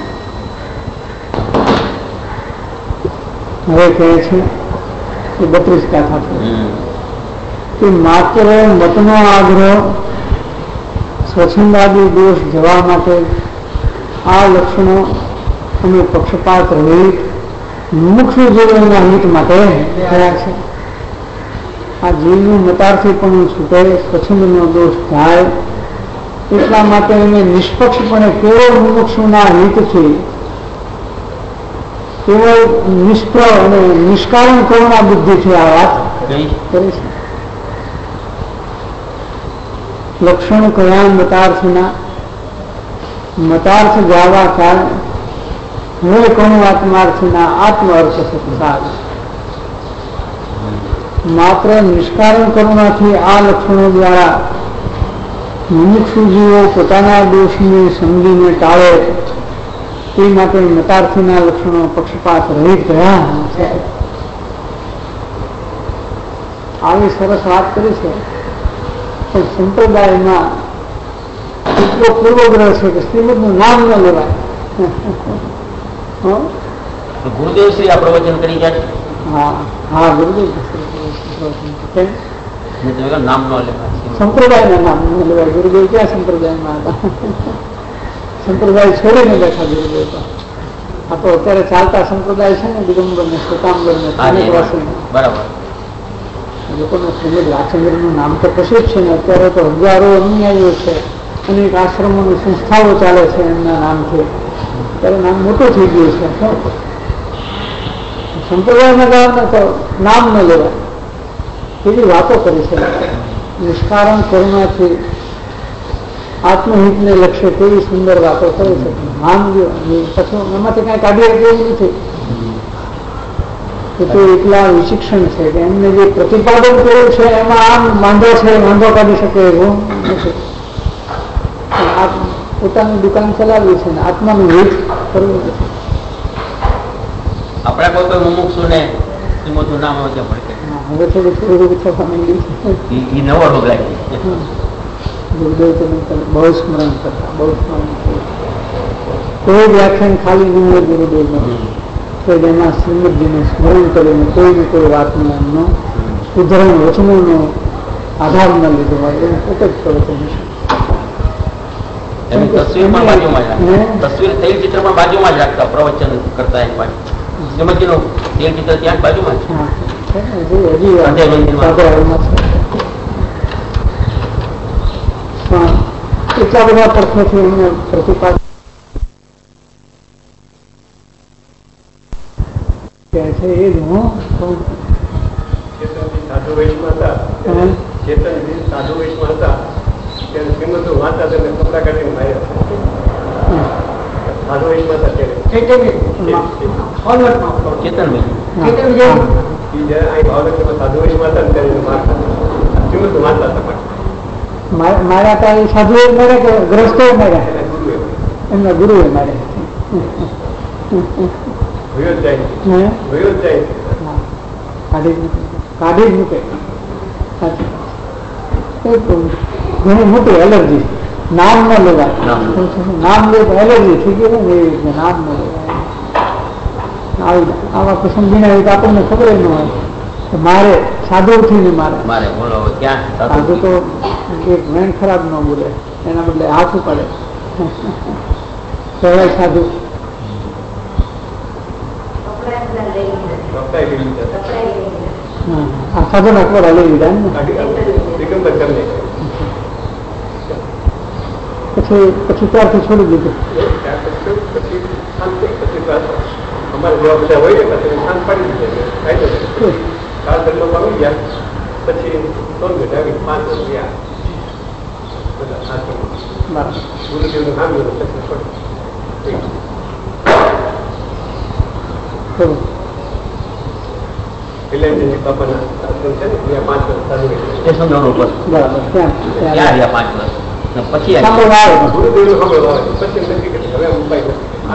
B: હવે કહે છે એ બત્રીસ ગાથા કે માત્ર મતનો આગ્રહ સ્વચ્છંદાદી દોષ જવા માટે આ લક્ષણો અને પક્ષપાત રહિત મુમુક્ષુ જીવોના હિત માટે થયા છે. આ જીવનું મતાર્થી પણ છૂટે, સ્વચ્છંદનો દોષ થાય એટલા માટે એને નિષ્પક્ષપણે કેવળ મુમુક્ષુના હિતથી કેવળ નિષ્પ્ર અને નિષ્કારણ કરુણા બુદ્ધિથી આ વાત કરી છે. લક્ષણ કયા મતાર્થના મતાર્થ જાવા કાળ હવે કોણ આત્માર્થના આત્મ અર્થ સત્સાર. માત્ર નિષ્કારણ કરુણાથી આ લક્ષણો દ્વારા મુમુક્ષુ જીવો પોતાના દોષને સમજીને ટાળે તે માટે મતાર્થીના લક્ષણો પક્ષપાત રહિત રહ્યા છે. આવી સરસ વાત કરી છે. પણ સંપ્રદાયમાં એટલો પૂર્વગ્રહ છે કે શ્રીમદનું નામ ન લેવાય.
D: ગુરુદેવ શ્રી આ પ્રવચન કરી જાય.
B: હા હા ગુરુદેવ
D: નામ ન લેવાય,
B: સંપ્રદાયના નામ ન લેવાય. ગુરુદેવ ક્યાં સંપ્રદાયમાં હતા? સંપ્રદાય છોડીને બેઠા ગુરુદેવ. આ તો અત્યારે ચાલતા સંપ્રદાય છે ને, દિગંબર ને શ્વેતાંબર ને
D: બરાબર.
B: લોકોને શ્રીમદ રાજચંદ્રનું નામ તો પ્રસિદ્ધ છે ને. અત્યારે તો હજારો અનુયાયીઓ છે, અનેક આશ્રમોની સંસ્થાઓ ચાલે છે એમના નામથી. ત્યારે નામ મોટું થઈ ગયું છે. સંપ્રદાયના કારણે તો નામ ન લેવાય. એવી વાતો કરી છે. નિષ્કારણ કરુણાથી આત્મહિતને લક્ષ્ય કેવી સુંદર વાતો કરી છે. માનજો પછી એમાંથી કઈ કાઢી એવું નથી કે તે એટલા વિશિક્ષણ છે કે એમને જે પ્રતિપાદન કર્યું છે એમાં આમ વાંધો છે વાંધો કાઢી શકે એવું નથી. પોતાની દુકાન ચલાવી છે ને આત્માનું હિત કરવું નથી.
D: આપણે કોઈ કોઈ મુમુક્ષુ ને શ્રીમદનું નામ આવે છે
B: હવે થોડું થોડું થવા માંડી
D: એ નવો રોગ લાગી.
B: ગુરુદેવ બહુ સ્મરણ કરતા, બહુ સ્મરણ કરતા. કોઈ વ્યાખ્યાન ખાલી ન હોય ગુરુદેવ તો એમાં શ્રીમદજીનું સ્મરણ કરીને કોઈને કોઈ વાતનો એમનો ઉદાહરણ વચનોનો આધાર ન લીધો હોય એવું પોતે જ પ્રવચન છે.
D: તસવીર પણ બાજુમાં તસવીર તેલ ચિત્ર પણ બાજુમાં જ રાખતા પ્રવચન કરતા એની પાસે. શ્રીમદજીનું તેલ ચિત્ર ત્યાં બાજુમાં છે.
B: છે ને હજી હજી
D: સ્વાધ્યાય મંદિરમાં.
B: સ્વાધ્યાયમાં છે. પણ એટલા બધા પ્રશ્નોથી એમને પ્રતિપાદ કે છે એ જ હું કહું.
C: સાધુ વેશમાં હતા ચેતન સાધુ વેશમાં હતા ત્યારે શ્રીમંતો વાંચતા તેને કપડા કાઢીને માર્યા સાધુ વેશમાં હતા ત્યારે ભાવનગરમાં સાધુ વેશમાં હતા ત્યારે મારતા શ્રીમંતો વાંચતા હતા.
B: માર્યા હતા એ સાધુ એ માર્યા કે ગ્રસ્તો માર્યા? એમના ગુરુએ માર્યા.
C: ભયો જ જાય ભયો જ જાય
B: કાઢી કાઢી જ મૂકે. ઘણી મોટી એલર્જી, નામ ન લેવાય. નામ લે તો એલર્જી થઈ ગઈ ને એવી રીતે નામ ન લેવાય. આવા પ્રસંગ બનાવી તો આપણને ખબર ન હોય કે મારે સાધુ થઈને મારે સાધુ તો એક વેણ ખરાબ ન બોલે, એના બદલે હાથ પડે કહેવાય સાધુ. આ સાધુ ના કોરા લઈ લીધા ને પછી પછી ત્યારથી છોડી દીધું.
C: અમારે જેવા બધા હોય ને પછી શાંત પાડી દીધે કાલ દંડો આવી ગયા પછી ત્રણ ઘટ આવી પાંચ વર્ષ ગયા બધા ગુરુદેવનું નામ લીધું પછી છોડ્યું. એટલે બાપાના આશ્રમ છે ને ત્યાં પાંચ વર્ષ સારું
D: સ્ટેશન રોડ ઉપર ત્યાં રહ્યા પાંચ વર્ષ પછી
C: ગુરુદેવનું ખબર આવે પછી નક્કી કરી હવે મુંબઈ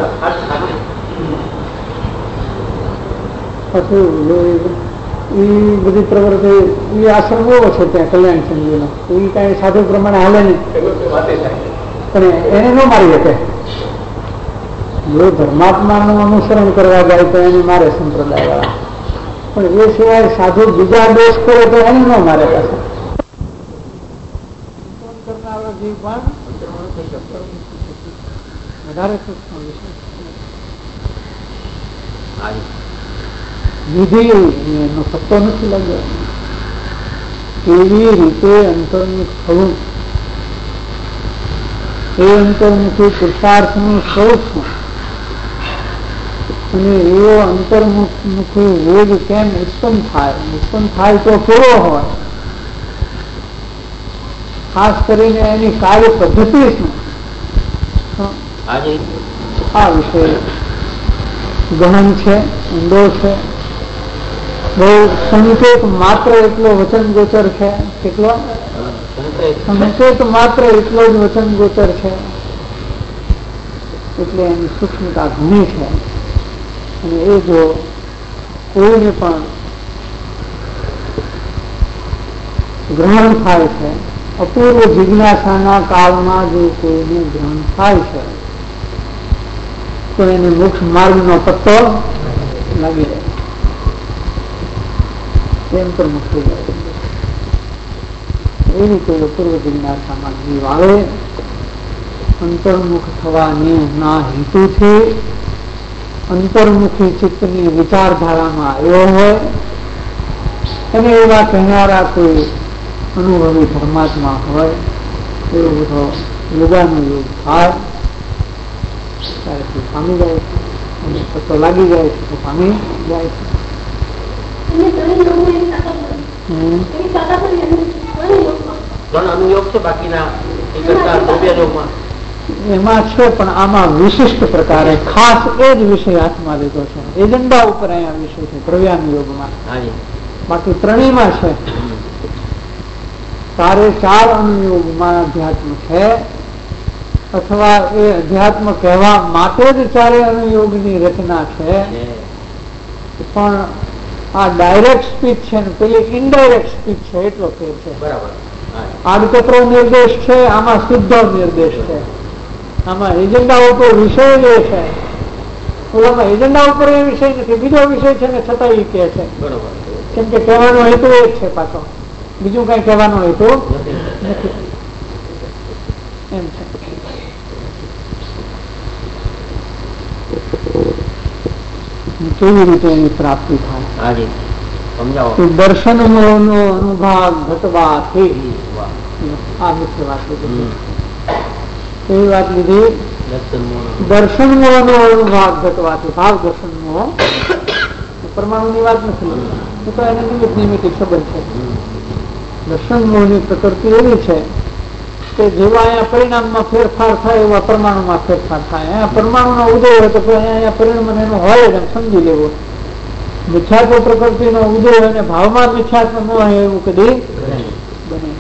B: પછી એ બધી પ્રવૃત્તિ એ આશ્રમ એવો છે ત્યાં કલ્યાણ સંજીવનો એ કઈ સાધુ પ્રમાણે હાલે નહીં પણ એને ન મારી શકે. જો ધર્માત્માનું અનુસરણ કરવા જાય તો એને મારે સંપ્રદાય વાળા, પણ એ સિવાય સાધુ બીજા દોષ કરે તો એને ન મારે પાસે. વધારે સૂક્ષ્મ વિષય વિધિ એનો સત્તો નથી લાગ્યો. કેવી રીતે અંતર્મુખ થવું એ અંતર્મુખી પુરુષાર્થનું સૌ અને એવો અંતર્મુખી વેગ કેમ ઉત્પન્ન થાય, ઉત્પન્ન થાય તો કેવો હોય, ખાસ કરીને એની કાર્ય પદ્ધતિ શું, આ વિષય ગહન છે, ઊંડો છે. બહુ સંકેત માત્ર એટલો વચન ગોચર છે. કેટલો સંકેત માત્ર એટલો જ વચન ગોચર છે, એટલે એની સૂક્ષ્મતા ઘણી છે. અને એ જો કોઈને પણ ગ્રહણ થાય છે, અપૂર્વ જિજ્ઞાસાના કાળમાં જો કોઈને ગ્રહણ થાય છે તો એને મોક્ષ માર્ગનો પત્તો લાગી જાય, એમ પર મુક્ત થઈ જાય. એ રીતે અપૂર્વ જિજ્ઞાસામાં જીવ આવે, અંતર્મુખ થવાની ના હેતુથી અંતર્મુખી ચિત્તની વિચારધારામાં આવ્યો હોય અને એવા કહેનારા કોઈ અનુભવી પરમાત્મા હોય, એવો બધો યોગાનો યોગ થાય ત્યારે તે પામી જાય છે, અને પતો લાગી જાય છે તો પામી જાય છે. એમાં છે પણ આમાં વિશિષ્ટ પ્રકારે ખાસ એ જ વિષય હાથમાં લીધો છે. એજન્ડા ઉપર અહીંયા વિષય છે દ્રવ્યાન યોગમાં. બાકી ત્રણેયમાં છે. તારે ચાર અનુયોગમાં અધ્યાત્મ છે, અથવા એ અધ્યાત્મ કહેવા માટે જ ચારે અનુયોગની રચના છે. પણ આ ડાયરેક્ટ સ્પીચ છે ને પેલી ઇનડાયરેક્ટ સ્પીચ છે એટલો ફેર છે. આડકતરો નિર્દેશ છે, આમાં સીધો નિર્દેશ છે. આમાં એજન્ડા ઉપર વિષય જે છે, ઓલામાં એજન્ડા ઉપર એ વિષય નથી, બીજો વિષય છે ને છતાં એ કે છે. કેમ કે કહેવાનો હેતુ એ જ છે, પાછો બીજું કઈ કહેવાનો હેતુ નથી. એમ છે. કેવી રીતે એની પ્રાપ્તિ થાય દર્શન મોહનો અનુભાગ ઘટવાથી આ મુખ્ય વાત લીધી. એવી વાત લીધી દર્શન મોહનો અનુભાગ ઘટવાથી. ભાવ દર્શન મોહ પરમાણુ ની વાત નથી, એ તો એને નિમિત્ત નિમિત્ત સંબંધ છે. દર્શન મોહની પ્રકૃતિ એવી છે કે જેવા અહીંયા પરિણામમાં ફેરફાર થાય એવા પરમાણુમાં ફેરફાર થાય. અહીંયા પરમાણુનો ઉદય હોય તો અહીંયા પરિણામ એનો હોય એમ સમજી લેવું. મિથ્યાત્વ પ્રકૃતિનો ઉદય અને ભાવમાં મિથ્યાત્વ ન હોય એવું કદી બને.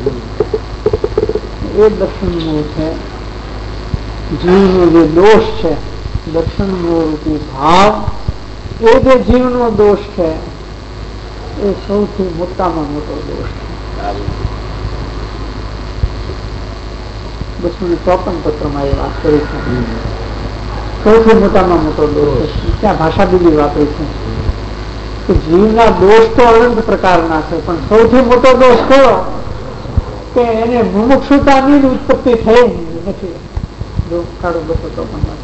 B: એ દર્શન મોહ છે. જીવનો જે દોષ છે દર્શન મોહ રૂપી ભાવ, એ જે જીવનો દોષ છે એ સૌથી મોટામાં મોટો દોષ છે. બસો ને ચોપન પત્રમાં એ વાત કરી છે. સૌથી મોટામાં મોટો દોષ છે. ત્યાં ભાષા બીજી વાપરી છે કે જીવના દોષ તો અનંત પ્રકારના છે, પણ સૌથી મોટો દોષ કયો કે એને મુમુક્ષુતાની જ ઉત્પત્તિ થઈ નથી. જો કાઢો બસો ચોપન માં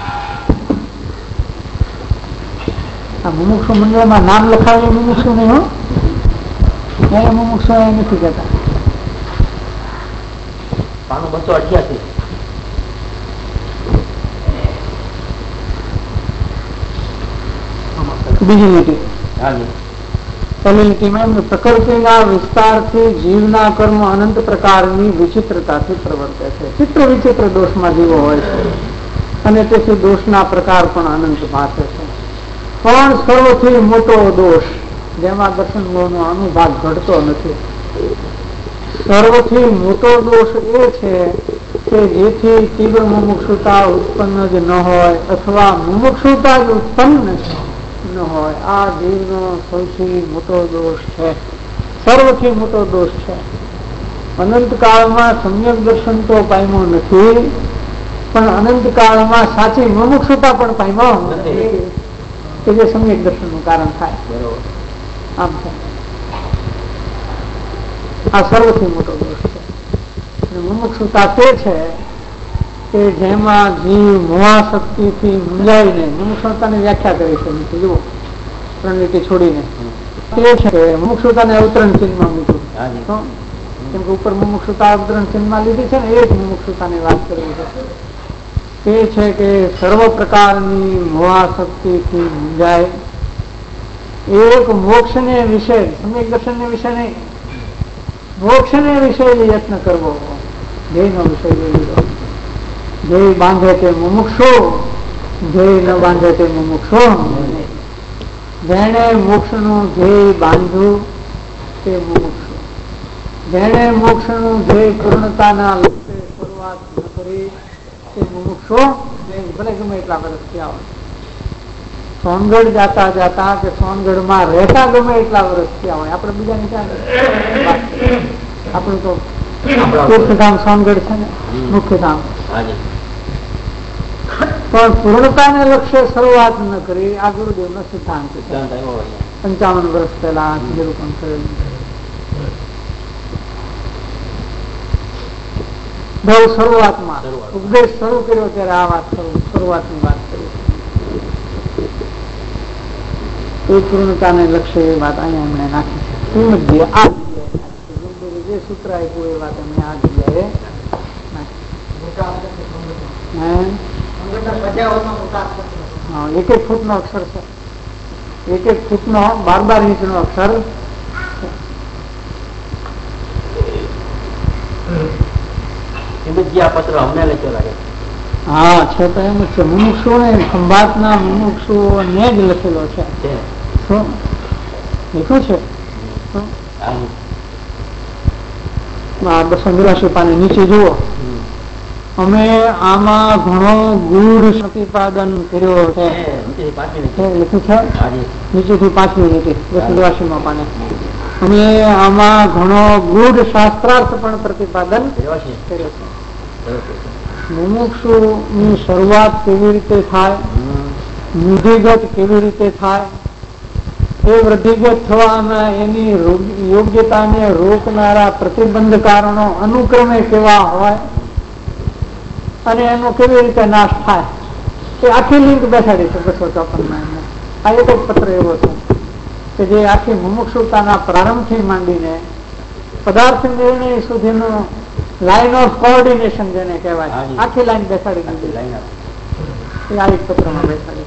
B: આ મુમુક્ષુ મંડળમાં નામ લખાવે મુમુક્ષુ નહીં હો, એને મુમુક્ષુ એ નથી કહેતા.
D: બસો અઠ્યાસી
B: બીજી લીટી પહેલી લીટીમાં પ્રકૃતિના વિસ્તારથી જીવના કર્મ અનંત પ્રકારની વિચિત્રતાથી પ્રવર્તે છે. ચિત્ર વિચિત્ર દોષમાં જીવો હોય છે અને તેથી દોષના પ્રકાર પણ અનંત ભાષે છે. પણ સર્વથી મોટો દોષ જેમાં દર્શન મોહનો અનુભાગ ઘટતો નથી, સર્વથી મોટો દોષ એ છે કે જેથી તીવ્ર મુમુક્ષુતા ઉત્પન્ન જ ન હોય અથવા મુમુક્ષુતા જ ઉત્પન્ન ન હોય. આ જીવનો સૌથી મોટો દોષ છે, સર્વથી મોટો દોષ છે. અનંત કાળમાં સમ્યક દર્શન તો પામ્યો નથી, પણ અનંત કાળમાં સાચી મુમુક્ષુતા પણ પામ્યો નથી કે જે સમ્યક દર્શન નું કારણ થાય. આમ છે. આ સર્વથી મોટો દોષ છે. મુમુક્ષુતા તે છે કે જેમાં જીવ મોહાશક્તિથી મૂંઝાઈને, મુમુક્ષુતાની વ્યાખ્યા કરી છે નીચે જુઓ ત્રણ લીટી છોડીને, તે છે મુમુક્ષુતાને અવતરણ ચિહ્નમાં મૂક્યું. કેમ કે ઉપર મુમુક્ષુતા અવતરણ ચિહ્નમાં લીધી છે ને, એ જ મુમુક્ષુતાની વાત કરવી છે. તે છે કે સર્વ પ્રકારની મોહાશક્તિથી મૂંઝાય, એક મોક્ષને વિષય, સમ્યક દર્શનને વિષય નહીં, મોક્ષને વિષય યત્ન કરવો, ધ્યેયનો વિષય લઈ લીધો. ધ્યેય બાંધે તે મુમુક્ષુ, ધ્યેય ન બાંધે તે મુમુક્ષુ. જેણે મોક્ષનું ધ્યેય બાંધ્યું તે મુમુક્ષુ, જેણે મોક્ષનું ધ્યેય પૂર્ણતાના લક્ષ્ય શરૂઆત ન કરી તે મુમુક્ષુ. ભલે ગમે એટલા વર્ષ થયા હોય, સોનગઢ જાતા જાતા કે સોનગઢ માં રહેતા ગમે એટલા વર્ષ થયા હોય, આપણે બીજાને ક્યાં આપણું તો તીર્થધામ સોનગઢ છે ને મુખ્ય ધામ, પણ પૂર્ણતાને લક્ષ્ય શરૂઆત ન કરી. આ ગુરુદેવ નો સિદ્ધાંત છે. પંચાવન વર્ષ પહેલા નિરૂપણ કરેલું બહુ શરૂઆતમાં ઉપદેશ શરૂ કર્યો ત્યારે આ વાત શરૂઆતની વાત કરી. એ પૂર્ણતાને લક્ષ્ય એ વાત અહીંયા એમણે નાખી છે. શ્રીમદજી આ જગ્યાએ જે સૂત્ર આપ્યું એ વાત એમણે આ જગ્યાએ નાખી. એક એક ફૂટ નો અક્ષર છે, એક એક ફૂટ નો બાર બાર ઇંચ નો અક્ષર.
D: પત્ર અમને લખ્યો લાગે.
B: હા છે તો એમ જ છે. મુમુક્ષુ ને ખંભાત ના મુમુક્ષુ ને જ લખેલો છે. શું લખ્યું છે? બસો નેવ્યાસી પાને નીચે જુઓ. અમે આમાં ઘણો ગૂઢ પ્રતિપાદન કર્યો છે. લખ્યું છે નીચેથી પાંચમી નીતિ બસો નેવ્યાસી માં પાને. અમે આમાં ઘણો ગૂઢ શાસ્ત્રાર્થ પણ પ્રતિપાદન કર્યો છે. મુમુક્ષુ ની શરૂઆત કેવી રીતે થાય, વૃદ્ધિગત કેવી રીતે થાય, એ વૃદ્ધિગત થવામાં એની યોગ્યતાને રોકનારા પ્રતિબંધ કારણો અનુક્રમે કેવા હોય અને એનો કેવી રીતે નાશ થાય, એ આખી લિંક બેસાડી છે બસો ચોપન માં. એમને આ એક જ પત્ર એવો છે કે કે જે આખી મુમુક્ષુતાના પ્રારંભથી માંડીને પદાર્થ નિર્ણય સુધીનું લાઈન ઓફ કોઓર્ડિનેશન જેને કહેવાય, આખી લાઈન બેસાડી દીધી. એ આ એક પત્રમાં બેસાડી.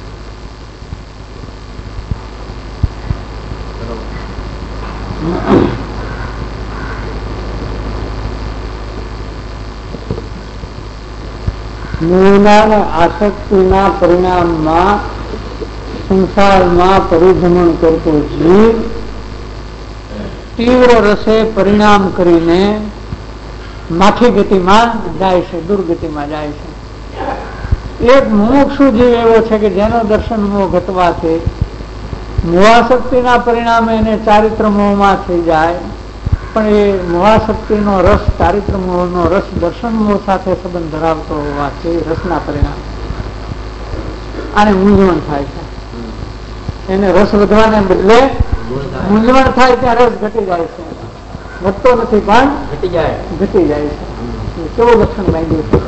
B: મોહના આસક્તિના પરિણામમાં સંસારમાં પરિભ્રમણ કરતો જીવ તીવ્ર રસે પરિણામ કરીને માઠી ગતિમાં જાય છે, દુર્ગતિમાં જાય છે. એક મુમુક્ષુ જીવ એવો છે કે જેનો દર્શન મોહ ઘટવાથી મોહાશક્તિના પરિણામે એને ચારિત્ર મોહમાં થઈ જાય, પણ એ મોહાશક્તિનો રસ, ચારિત્ર મોહનો રસ દર્શન મોહ સાથે સંબંધ ધરાવતો હોવાથી રસના પરિણામે આને મૂંઝવણ થાય છે. એને રસ વધવાને બદલે મૂંઝવણ થાય ત્યાં રસ ઘટી જાય છે. વધતો નથી પણ ઘટી જાય ઘટી જાય છે. કેવું લક્ષણ માંગ્યું છે.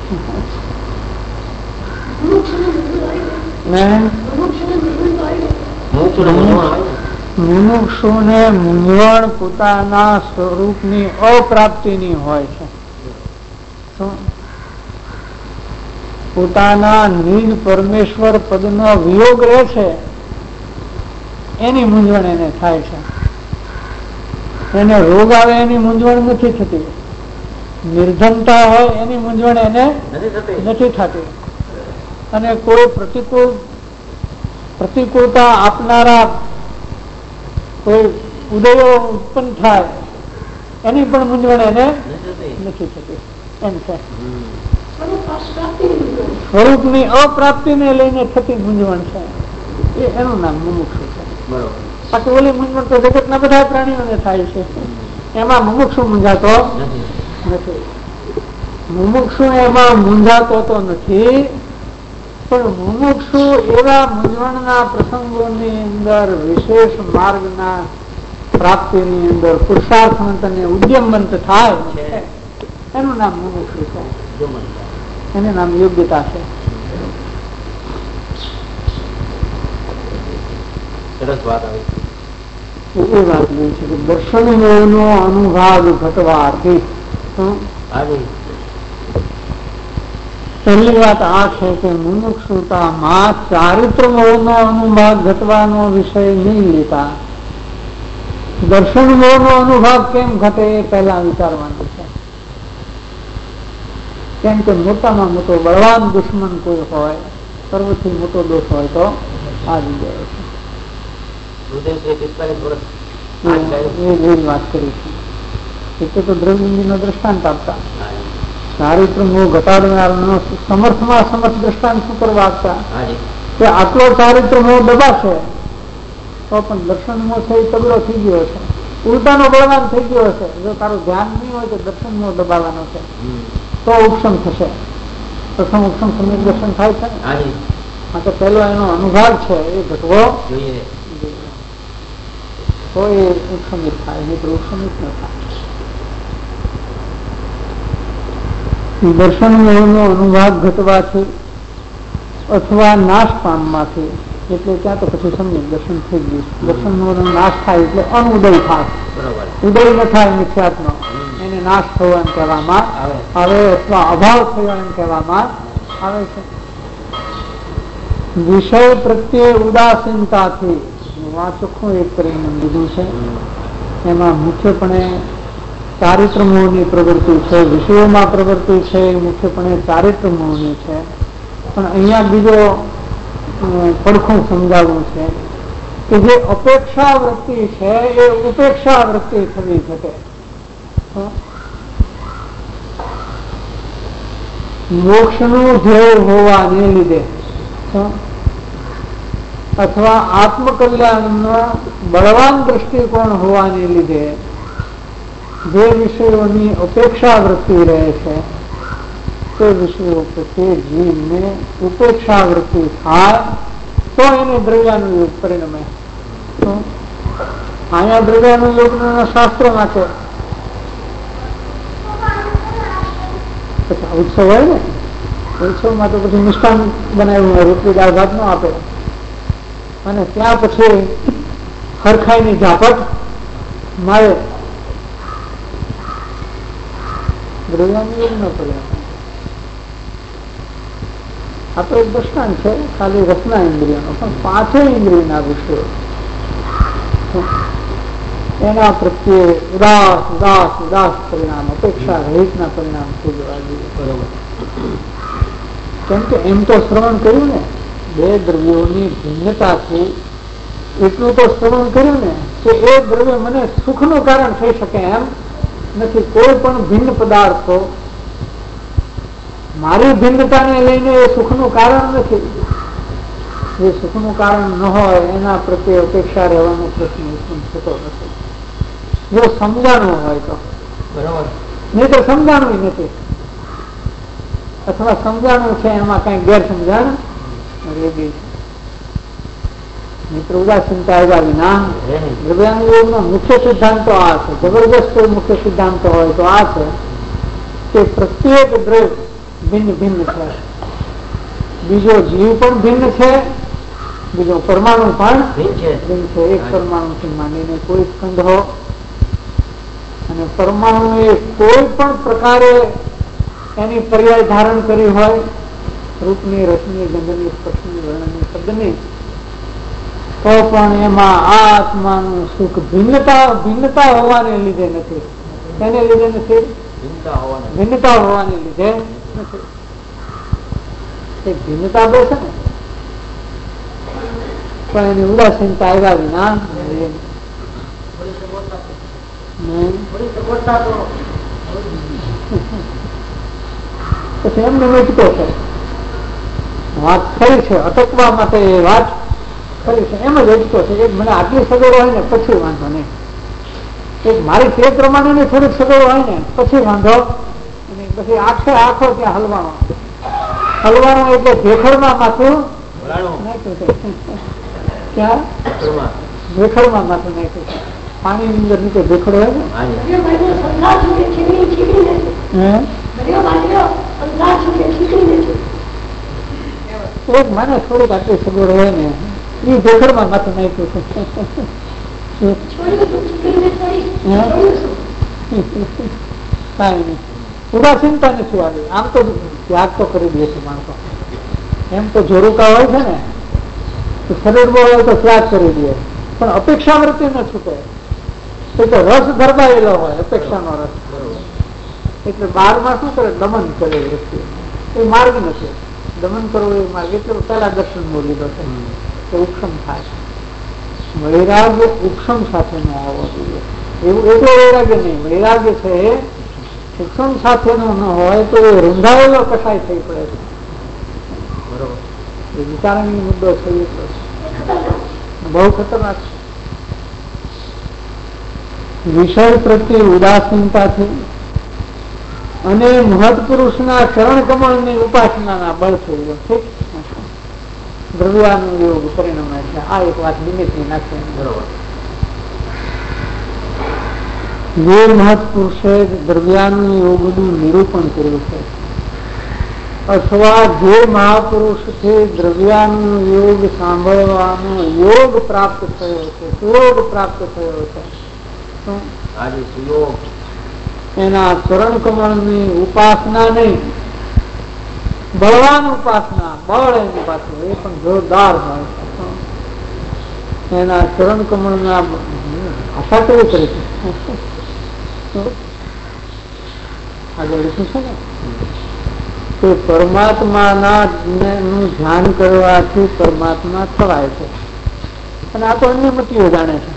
B: મુમુક્ષુને મૂંઝવણ પોતાના સ્વરૂપની અપ્રાપ્તિની હોય છે. પોતાના નિજ પરમેશ્વર પદનો વિયોગ રહે છે એની મૂંઝવણ એને થાય છે. એને રોગ આવે એની મૂંઝવણ નથી થતી, નિર્ધનતા હોય એની મૂંઝવણ એને નથી થતી, અને કોઈ પ્રતિકૂળ પ્રતિકૂળતા આપનારા કોઈ ઉદયો ઉત્પન્ન થાય એની પણ મૂંઝવણ એને નથી થતી. એમ છે સ્વરૂપની અપ્રાપ્તિને લઈને થતી મૂંઝવણ છે એ એનું નામ મુમુક્ષુ છે. બાકી ઓલી મૂંઝવણ તો જગતના બધા પ્રાણીઓને થાય છે, એમાં મુમુક્ષુ મૂંઝાતો નથી. મુમુક્ષુ એમાં મૂંઝાતો તો નથી, પણ મુમુક્ષુ એવા મૂંઝવણના પ્રસંગોની અંદર વિશેષ માર્ગના પ્રાપ્તિની અંદર પુરુષાર્થવંત અને ઉદ્યમવંત થાય એનું નામ મુમુક્ષુ છે, એનું નામ યોગ્યતા છે.
D: સરસ વાત આવી
B: એ વાત નહીં છે કે દર્શન મોહનો અનુભાગ ઘટવાથી પહેલી વાત આ છે કે મુમુક્ષુતામાં ચારિત્ર મોહનો અનુભાગ ઘટવાનો વિષય નહીં લેતા દર્શન મોહનો અનુભાગ કેમ ઘટે એ પહેલા વિચારવાનું છે. કેમ કે મોટામાં મોટો બળવાન દુશ્મન કોઈ હોય, સર્વથી મોટો દોષ હોય તો આ જગ્યાએ છે. વાત કરી છે તો દ્રવ્યંગી નો દ્રષ્ટાંત આપતા, ચારિત્ર મોહ ઘટાડનારનો સમર્થમાં સમર્થ દ્રષ્ટાંત શું કરવા આપતા કે આટલો ચારિત્ર મોહ દબાશે તો પણ દર્શન મોહ છે એ તગડો થઈ ગયો છે, ઉલટાનો બળવાન થઈ ગયો છે. જો તારું ધ્યાન નહીં હોય તો દર્શન મોહ દબાવવાનો છે તો ઉપશમ થશે. પ્રથમ ઉપશમ સમ્યક દર્શન થાય છે ને, તો પેલો એનો અનુભાગ છે એ ઘટવો જોઈએ તો એ ઉપશમિત થાય, નહીં તો ઉપશમિત ન થાય. દર્શન મોહનો અનુભાગ ઘટવાથી અથવા નાશ પામવાથી, એટલે ત્યાં તો પછી સમ્યક દર્શન થઈ ગયું. દર્શન મોહનો નાશ થાય એટલે અનુદય થાય, ઉદય ન થાય મિથ્યાત્મનો, એને નાશ થયો એમ કહેવામાં આવે અથવા અભાવ થયો એમ કહેવામાં આવે છે. વિષય પ્રત્યે ઉદાસીનતાથી ચોખ્ખું એક કરીને લીધું છે. એમાં મુખ્યપણે ચારિત્ર મોહની પ્રવૃત્તિ છે, વિષયોમાં પ્રવૃત્તિ છે મુખ્યપણે ચારિત્ર મોહની છે. પણ અહીંયા બીજો પડખું સમજાવવું છે કે જે અપેક્ષા વૃત્તિ છે એ ઉપેક્ષા વૃત્તિ થવી શકે. મોક્ષનું ધ્યેય હોવાને લીધે અથવા આત્મકલ્યાણનો બળવાન દ્રષ્ટિકોણ હોવાને લીધે જે વિષયોની અપેક્ષા વૃત્તિ રહે છે તે વિષયો પ્રત્યે જીવને ઉપેક્ષા વૃત્તિ થાય તો એને દ્રવ્યાનુયોગ પરિણમે. અહીંયા દ્રવ્યાનુયોગના શાસ્ત્રોમાં છે. ઉત્સવ હોય ને, ઉત્સવમાં તો પછી મિષ્ટાન બનાવ્યું હોય, રોટલી દાળ ભાત નો આપે, અને ત્યાં પછી હરખાઈની ઝાપટ મારે દ્રવ્યાનું યોગ ન પડે. આ તો એક દર્શાન છે ખાલી રસના ઇન્દ્રિયનો, પણ પાંચે ઇન્દ્રિયના વિષયો એના પ્રત્યે ઉદાસ ઉદાસ ઉદાસ પરિણામ, અપેક્ષા રહિતના પરિણામ શોધવા જોઈએ. બરોબર. કેમ કે એમ તો શ્રવણ કર્યું ને બે દ્રવ્યોની ભિન્નતાથી, એટલું તો શ્રવણ કર્યું ને કે એ દ્રવ્ય મને સુખનું કારણ થઈ શકે એમ નથી. કોઈ પણ ભિન્ન પદાર્થો મારી ભિન્નતાને લઈને એ સુખનું કારણ નથી. જે સુખનું કારણ ન હોય એના પ્રત્યે અપેક્ષા રહેવાનો પ્રશ્ન ઉત્પન્ન થતો નથી, જો સમજાણું હોય તો. બરાબર. નહીં તો સમજાણું નથી, અથવા સમજાણું છે એમાં કઈ ગેરસમજાણ રેડી. મિત્ર ઉદાસીનતા આવ્યા વિના દ્રવ્યાનુયોગનો મુખ્ય સિદ્ધાંતો આ છે. જબરદસ્ત કોઈ મુખ્ય સિદ્ધાંતો હોય તો આ છે કે પ્રત્યેક દ્રવ્ય ભિન્ન ભિન્ન છે. બીજો જીવ પણ ભિન્ન છે, બીજો પરમાણુ પણ ભિન્ન છે. એક પરમાણુ થી માંડીને કોઈ સ્કંધ હો, અને પરમાણુ એ કોઈ પણ પ્રકારે એની પર્યાય ધારણ કરી હોય, રૂપની, રસની, ગંધની, સ્પર્શની, વર્ણની, શબ્દની, તો પણ એમાં આ આત્માનું સુખ ભિન્નતા ભિન્નતા હોવાને લીધે નથી. એને લીધે નથી, ભિન્નતા હોવાને લીધે નથી. એ ભિન્નતા બે છે ને, પણ એની ઉદાસીનતા આવ્યા વિના પછી એમને વેચતો છે. વાત ખરી છે, અટકવા માટે એ વાત ખરી છે, એમ જ વેચતો છે. એક મને આટલી સગવડ હોય ને પછી વાંધો નહીં, એક મારી તે પ્રમાણેની થોડીક સગવડ હોય ને પછી વાંધો, અને પછી આખે આખો ત્યાં હલવાનો હલવાનો એટલે ભેખડમાં માથું નાખ્યું. ક્યાં ભેખડમાં માથું નાખ્યું. પાણી ની અંદર નીચે ભેખડો હોય ને, એક મને થોડીક આટલી સગવડ હોય ને એ ભેખડમાં માથું નાખ્યું છે. કાંઈ નહીં, ઉદાસીનતા નથી આવી. આમ તો ત્યાગ તો કરી દે છે માણસો. એમ તો જોરુકા હોય છે ને, શરીર બહુ હોય તો ત્યાગ કરી દે, પણ અપેક્ષા વૃત્તિ ન છૂટે. એ તો રસ ગરબાયેલો હોય, અપેક્ષાનો રસ. એટલે બારમાં શું કરે, દમન કરે વૃત્તિ. એ માર્ગ નથી. દમન કરવું એ માર્ગ. એટલે પેલા દર્શન બોલી દો છે કે ઉપશમ થાય. વૈરાગ્ય ઉપશમ સાથે નો આવવો જોઈએ. એવું એટલો વૈરાગ્ય નહીં. વૈરાગ્ય છે ઉપશમ સાથે નો ન હોય તો એ રૂંધાયેલો કસાય થઈ પડે છે. બરોબર. એ વિચારણીય મુદ્દો છે, બહુ ખતરનાક છે. વિષય પ્રત્યે ઉદાસીનતાથી અને મહત્પુરુષના ચરણ કમળની ઉપાસનાના બળથી દ્રવ્યાનું યોગ પરિણમે છે. આ એક વાત નિમિત્તની નાખે. બરોબર. જે મહત્પુરુષે દ્રવ્યાનું યોગનું નિરૂપણ કર્યું છે, અથવા જે મહાપુરુષથી દ્રવ્યાનું યોગ સાંભળવાનો યોગ પ્રાપ્ત થયો છે, સુયોગ પ્રાપ્ત થયો છે, એના ચરણ કમળની ઉપાસના નહીં, બળવાન ઉપાસના, બળ એની પાછું એ પણ જોરદાર હોય છે. એના ચરણ કમળના આશા કેવી કરે છે આગળ શું છે ને કે પરમાત્માના નું ધ્યાન કરવાથી પરમાત્મા થવાય છે. અને આ તો અન્ય મતીઓ જાણે છે.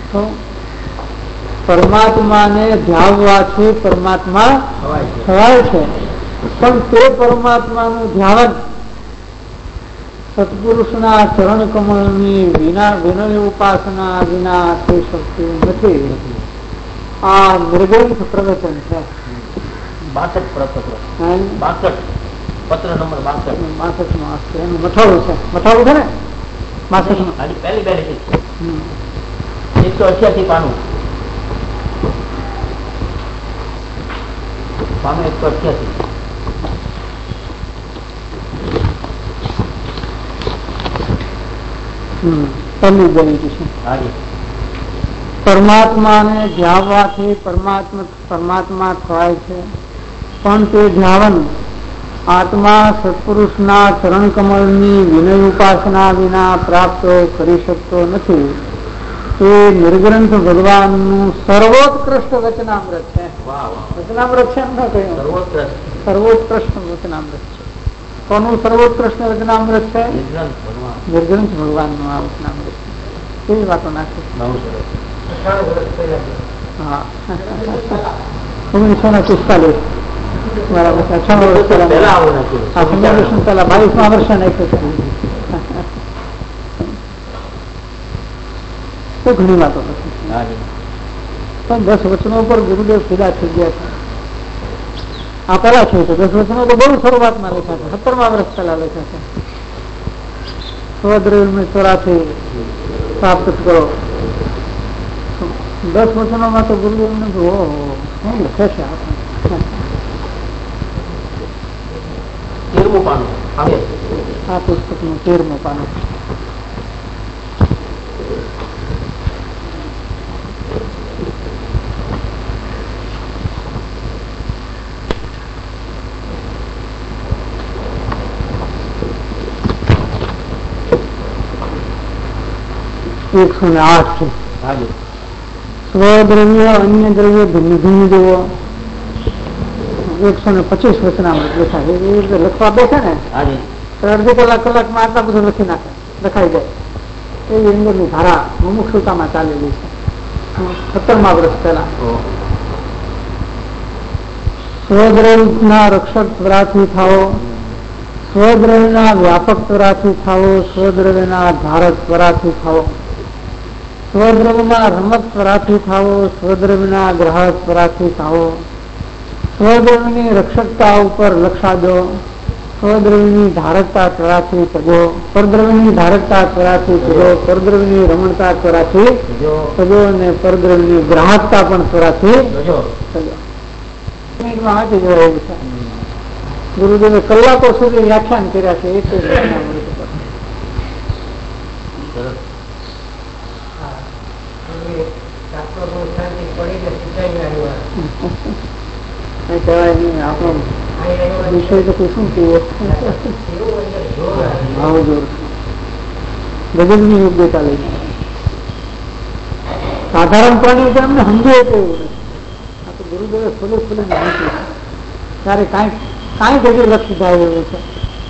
B: પરમાત્માને ધ્યાવવાથી પરમાત્મા થવાય છે, પણ તે પરમાત્માનું ધ્યાન સત્પુરુષના ચરણ કમળની વિના વિનય ઉપાસના વિના થઈ શકતું નથી. આ નિર્ગ્રંથ પ્રવચન છે.
D: બાસઠ પત્ર નંબર બાસઠ
B: બાસઠ માં એનું મઠાળું છે. મઠાળું છે ને બાસઠ માં
D: પહેલી બે એકસો અઠ્યાસી પાનું પાનું એકસો અઠ્યાસી
B: પહેલી બેનિટી છે.
D: હાજી
B: પરમાત્માને ધ્યાવવાથી પરમાત્મા પરમાત્મા થાય છે, પણ તે ધ્યાવન આત્મા સત્પુરુષના ચરણ કમળની વિનય ઉપાસના વિના પ્રાપ્ત કરી શકતો નથી. તે નિર્ગ્રંથ ભગવાનનું સર્વોત્કૃષ્ટ વચનામૃત છે. વચનામૃત છે એમ ન કહ્યું, સર્વોત્કૃષ્ટ વચનામૃત છે. કોનું સર્વોત્કૃષ્ટ વચનામૃત છે? નિર્ગ્રંથ ભગવાનનું આ વચનામૃત. કેવી વાતો નાખી. હા, ઓગણીસો ને પિસ્તાલીસ બરાબર. અઠાણું વર્ષ પહેલા આ સંજ્ઞાવેશન પહેલા બાવીસમા વર્ષે નાખ્યું છે. ઘણી વાતો નથી, પણ દસ વચનો પર ગુરુદેવ ફિદા થઈ ગયા છે. આ પેલા છે તો દસ વચનો તો બહુ શરૂઆતમાં લખ્યા છે, સત્તરમા વર્ષ પહેલા લખ્યા છે. સ્વદ્રવ્ય ચોરાથી પ્રાપ્ત કરો. દસ વચનોમાં તો ગુરુદેવ ને શું લખે છે. આ પુસ્તક નું તેરમું પાનું. એકસો ને આઠ છે. સ્વદ્રવ્ય અન્ય દ્રવ્ય ભિન્ન ભિન્ન જુઓ. એકસો ને પચીસ વચનામૃત લખાય. એ રીતે લખવા બેસે ને અડધી કલાક કલાકમાં આટલા બધું લખી નાખે, લખાઈ જાય. એવી અંદરની ધારા મુમુક્ષુતામાં ચાલેલી છે સત્તરમા વર્ષ પહેલા. સ્વદ્રવ્યના રક્ષક ત્વરાથી થાવો, સ્વદ્રવ્યના વ્યાપક ત્વરાથી થાવો, સ્વદ્રવ્યના ધારક ત્વરાથી થાવો, સ્વદ્રવ્યના રમત ત્વરાથી થાવો, સ્વદ્રવ્યના ગ્રાહક ત્વરાથી થાવો, સ્વદ્રવ્યની રક્ષકતા ઉપર લક્ષાજો, સ્વદ્રવ્યની ધારકતા ત્વરાથી તજો, પરદ્રવ્યની ધારકતા ત્વરાથી તજો, પરદ્રવ્યની રમણતા ત્વરાથી તજો અને પરદ્રવ્યની ગ્રાહકતા પણ ત્વરાથી તજો. ગુરુદેવે કલાકો સુધી વ્યાખ્યાન કર્યા છે. એક કહેવાય નહીં આપણો વિષય તો શું કહીએ, ગજબની યોગ્યતા લઈને સાધારણ પ્રાણી એમને સમજે એવું નથી. આ તો ગુરુદેવે ખુલ્લે ખુલ્લે માહિતી ત્યારે કાંઈક કાંઈક હજી લક્ષી થાય એવું છે.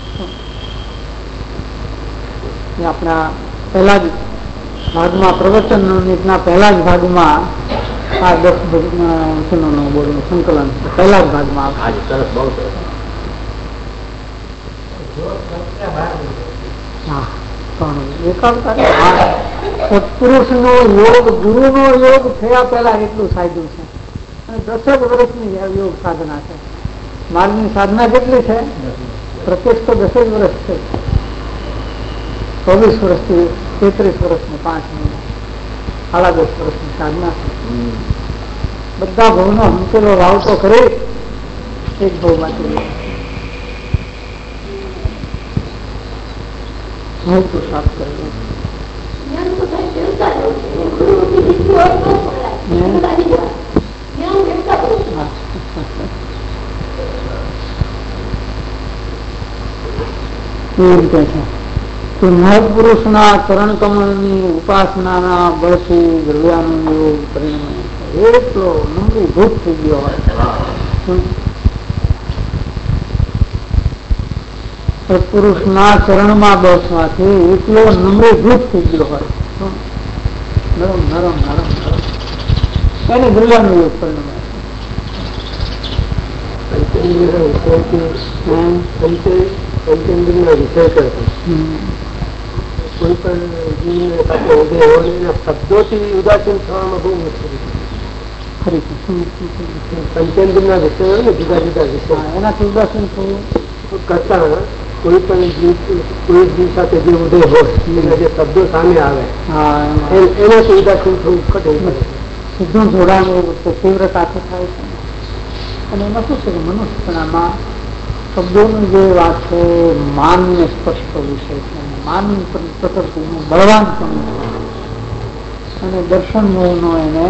B: આપણા પહેલા જ ભાગમાં પ્રવચન નીતના પહેલા જ ભાગમાં આ દસ વચનો નું બોલનું સંકલન પહેલા જ ભાગમાં આવે. સત્પુરુષ નો યોગ, ગુરુ નો યોગ થયા પહેલા એટલું સાધ્યું છે. અને દસ જ વર્ષની યોગ સાધના છે. માર્ગની સાધના કેટલી છે? પ્રત્યક્ષ તો દસ જ વર્ષ છે. ચોવીસ વર્ષથી તેત્રીસ વર્ષની પાંચ મહિના સાડા દસ વર્ષની સાધના છે. બધા ભવનો હંકેલો વાવતો કરી એક ભવ માંથી પુરુષાર્થ કરે. મહત્પુરુષ ના ચરણ કમળ ની ઉપાસના ના બળથી દ્રવ્યાનું યોગ પરિણમે એટલો નમ્રીભૂત થઈ ગયો હોય. સત્પુરુષ ના ચરણ માં બેસવાથી એટલો નમ્રીભૂત થઈ ગયો હોય. નરમ નરમ નરમ નરમ એને દ્રવ્યાનું યોગ પરિણમે. પંચેન્દ્રિય વિષય કરતા કોઈ પણ જીવને સાથે ઉદય હોય શબ્દોથી ઉદાસીન થવામાં બહુ મુશ્કેલ છે. પંચેન્દ્રિય વિષય હોય ને જુદા જુદા વિષય એનાથી ઉદાસીન થવું કરતા કોઈ પણ જીવ કોઈ જીવ સાથે જે ઉદય હોય એના જે શબ્દો સામે આવે એનાથી ઉદાસીન થવું કઠિન પડે. સીધું જોડાણ તીવ્રતાથી થાય છે. અને એમાં શું છે કે મનુષ્યપણામાં શબ્દોની જે વાત છે માનને સ્પષ્ટ વિષય છે. માન પ્રકૃતિનું બળવાન પણ અને દર્શન મોહનો એને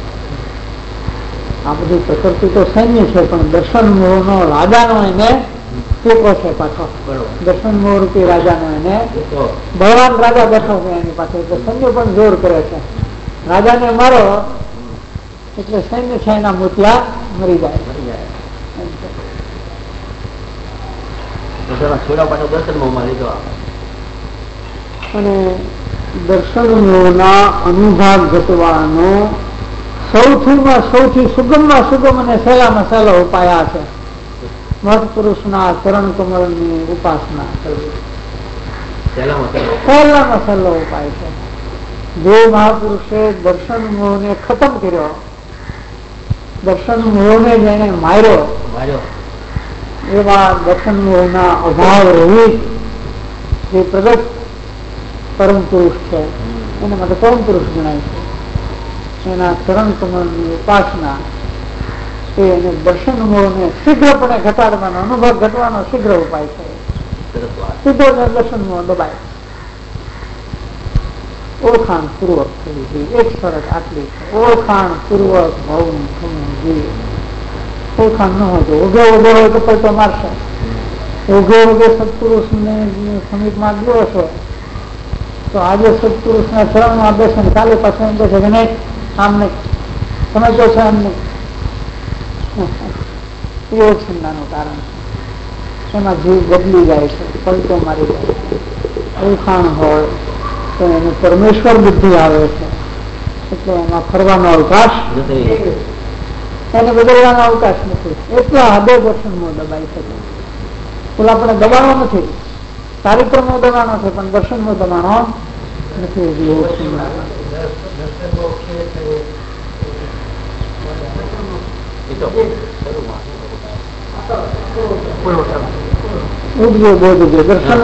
B: આ બધી પ્રકૃતિ તો સૈન્ય છે પણ દર્શન મોહનો રાજાનો એને ટેકો છે પાછો. દર્શન મોહ રૂપી રાજાનો એને ભગવાન રાજા બેઠો છે એની પાસે એટલે સૈન્ય પણ જોર કરે છે. રાજાને મારો એટલે સૈન્ય છે એના મોતિયા મરી જાય. અને દર્શન મોહના અનુભાગ ઘટવાનો સૌથી માં સૌથી સુગમમાં સુગમ અને સહેલામાં સહેલો ઉપાય આ છે. મહત્પુરુષના ચરણ કમળ ની ઉપાસના કરવી સહેલામાં સહેલો ઉપાય છે. જે મહાપુરુષે દર્શન મોહને ખતમ કર્યો, દર્શન મોહને જેને માર્યો, એવા દર્શન મોહના અભાવ રહિત જે પ્રગટ પરમ પુરુષ છે એના માટે પરમ પુરુષ ગણાય છે. એના ચરણ કમળની ઉપાસના એ એને દર્શન મોહને શીઘ્રપણે ઘટાડવાનો, અનુભવ ઘટવાનો શીઘ્ર ઉપાય છે. સીધો દર્શન મોહ દબાય. ઓળખાણ પૂર્વક થવી જોઈએ. એક શરત આટલી છે, ઓળખાણ પૂર્વક ભાવનું થવું જોઈએ. ઓળખાણ ન હોય તો ઉગે ઉગે હોય તો પલટો મારશે. ઉગે ઉગે સત્પુરુષ ને સમીપમાં ગયો છે તો આજે સત્પુરુષ ના ચરણમાં બેસે ને કાલે પાછો એમ કહે છે કે નહીં આમ નહીં સમજો છે એમ નહીં. એ છંદાનું કારણ છે. એમાં જીવ બદલી જાય છે, પલટો મારી જાય છે. ઓળખાણ હોય તો એને પરમેશ્વર બુદ્ધિ આવે છે એટલે એમાં ફરવાનો અવકાશ એને બદલવાનો અવકાશ નથી. એટલા હદે દર્શનમાં દબાઈ શકે. પેલા આપણે દબાણો નથી, કાર્યક્રમો દબાણો છે પણ દર્શનનો દબાણો નથી. ઉપજો બોધ છે દર્શન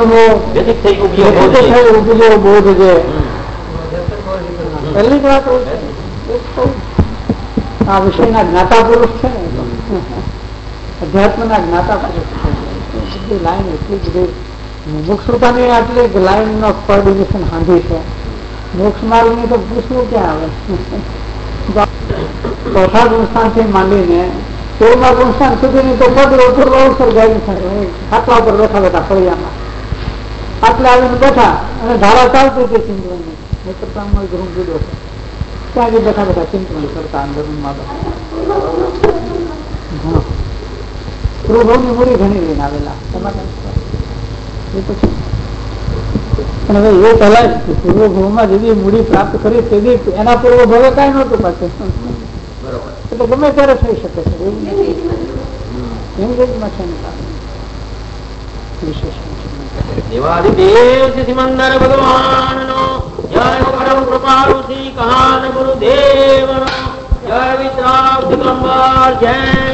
B: ઉપજો બોધ છે. પહેલી જ વાત આ વિષયના જ્ઞાતા પુરુષ છે ને, અધ્યાત્મ ના જ્ઞાતા પુરુષ છે. બધી લાઈન એટલી બધી મોક્ષરૂપાની આટલી લાઈન ઓફ કોર્ડિનેશન હાંધી છે. મોક્ષ માર્ગ ની તો પૂછવું ક્યાં આવે. ચોથા ગુણસ્થાનથી માંડીને તેરમા ગુણસ્થાન સુધીની તો પદ પૂર્વ અવસર ગાય ખાટલા ઉપર બેઠા બેઠા ફળિયામાં આટલે આવીને બેઠા અને ધારા ચાલતી હતી ચિંતવનની. નેત્રપ્રાણમાં રૂમ જુદો છે ત્યાં જ બેઠા બેઠા ચિંતવન કરતા અંદરમાં પૂર્વભાવની મૂડી ઘણી લઈને આવેલા એ પછી પણ હવે એ પહેલા પૂર્વભાવમાં જેવી મૂડી પ્રાપ્ત કરી તેવી એના પૂર્વભાવે કાંઈ નહોતું પાસે એટલે ગમે ત્યારે થઈ શકે છે.
D: દેવાદિદેવ સિમંદર ભગવાનનો જય પરમ કૃપાળુ શ્રી કહાન ગુરુદેવનો જય વિતરાગ દિગંબર જય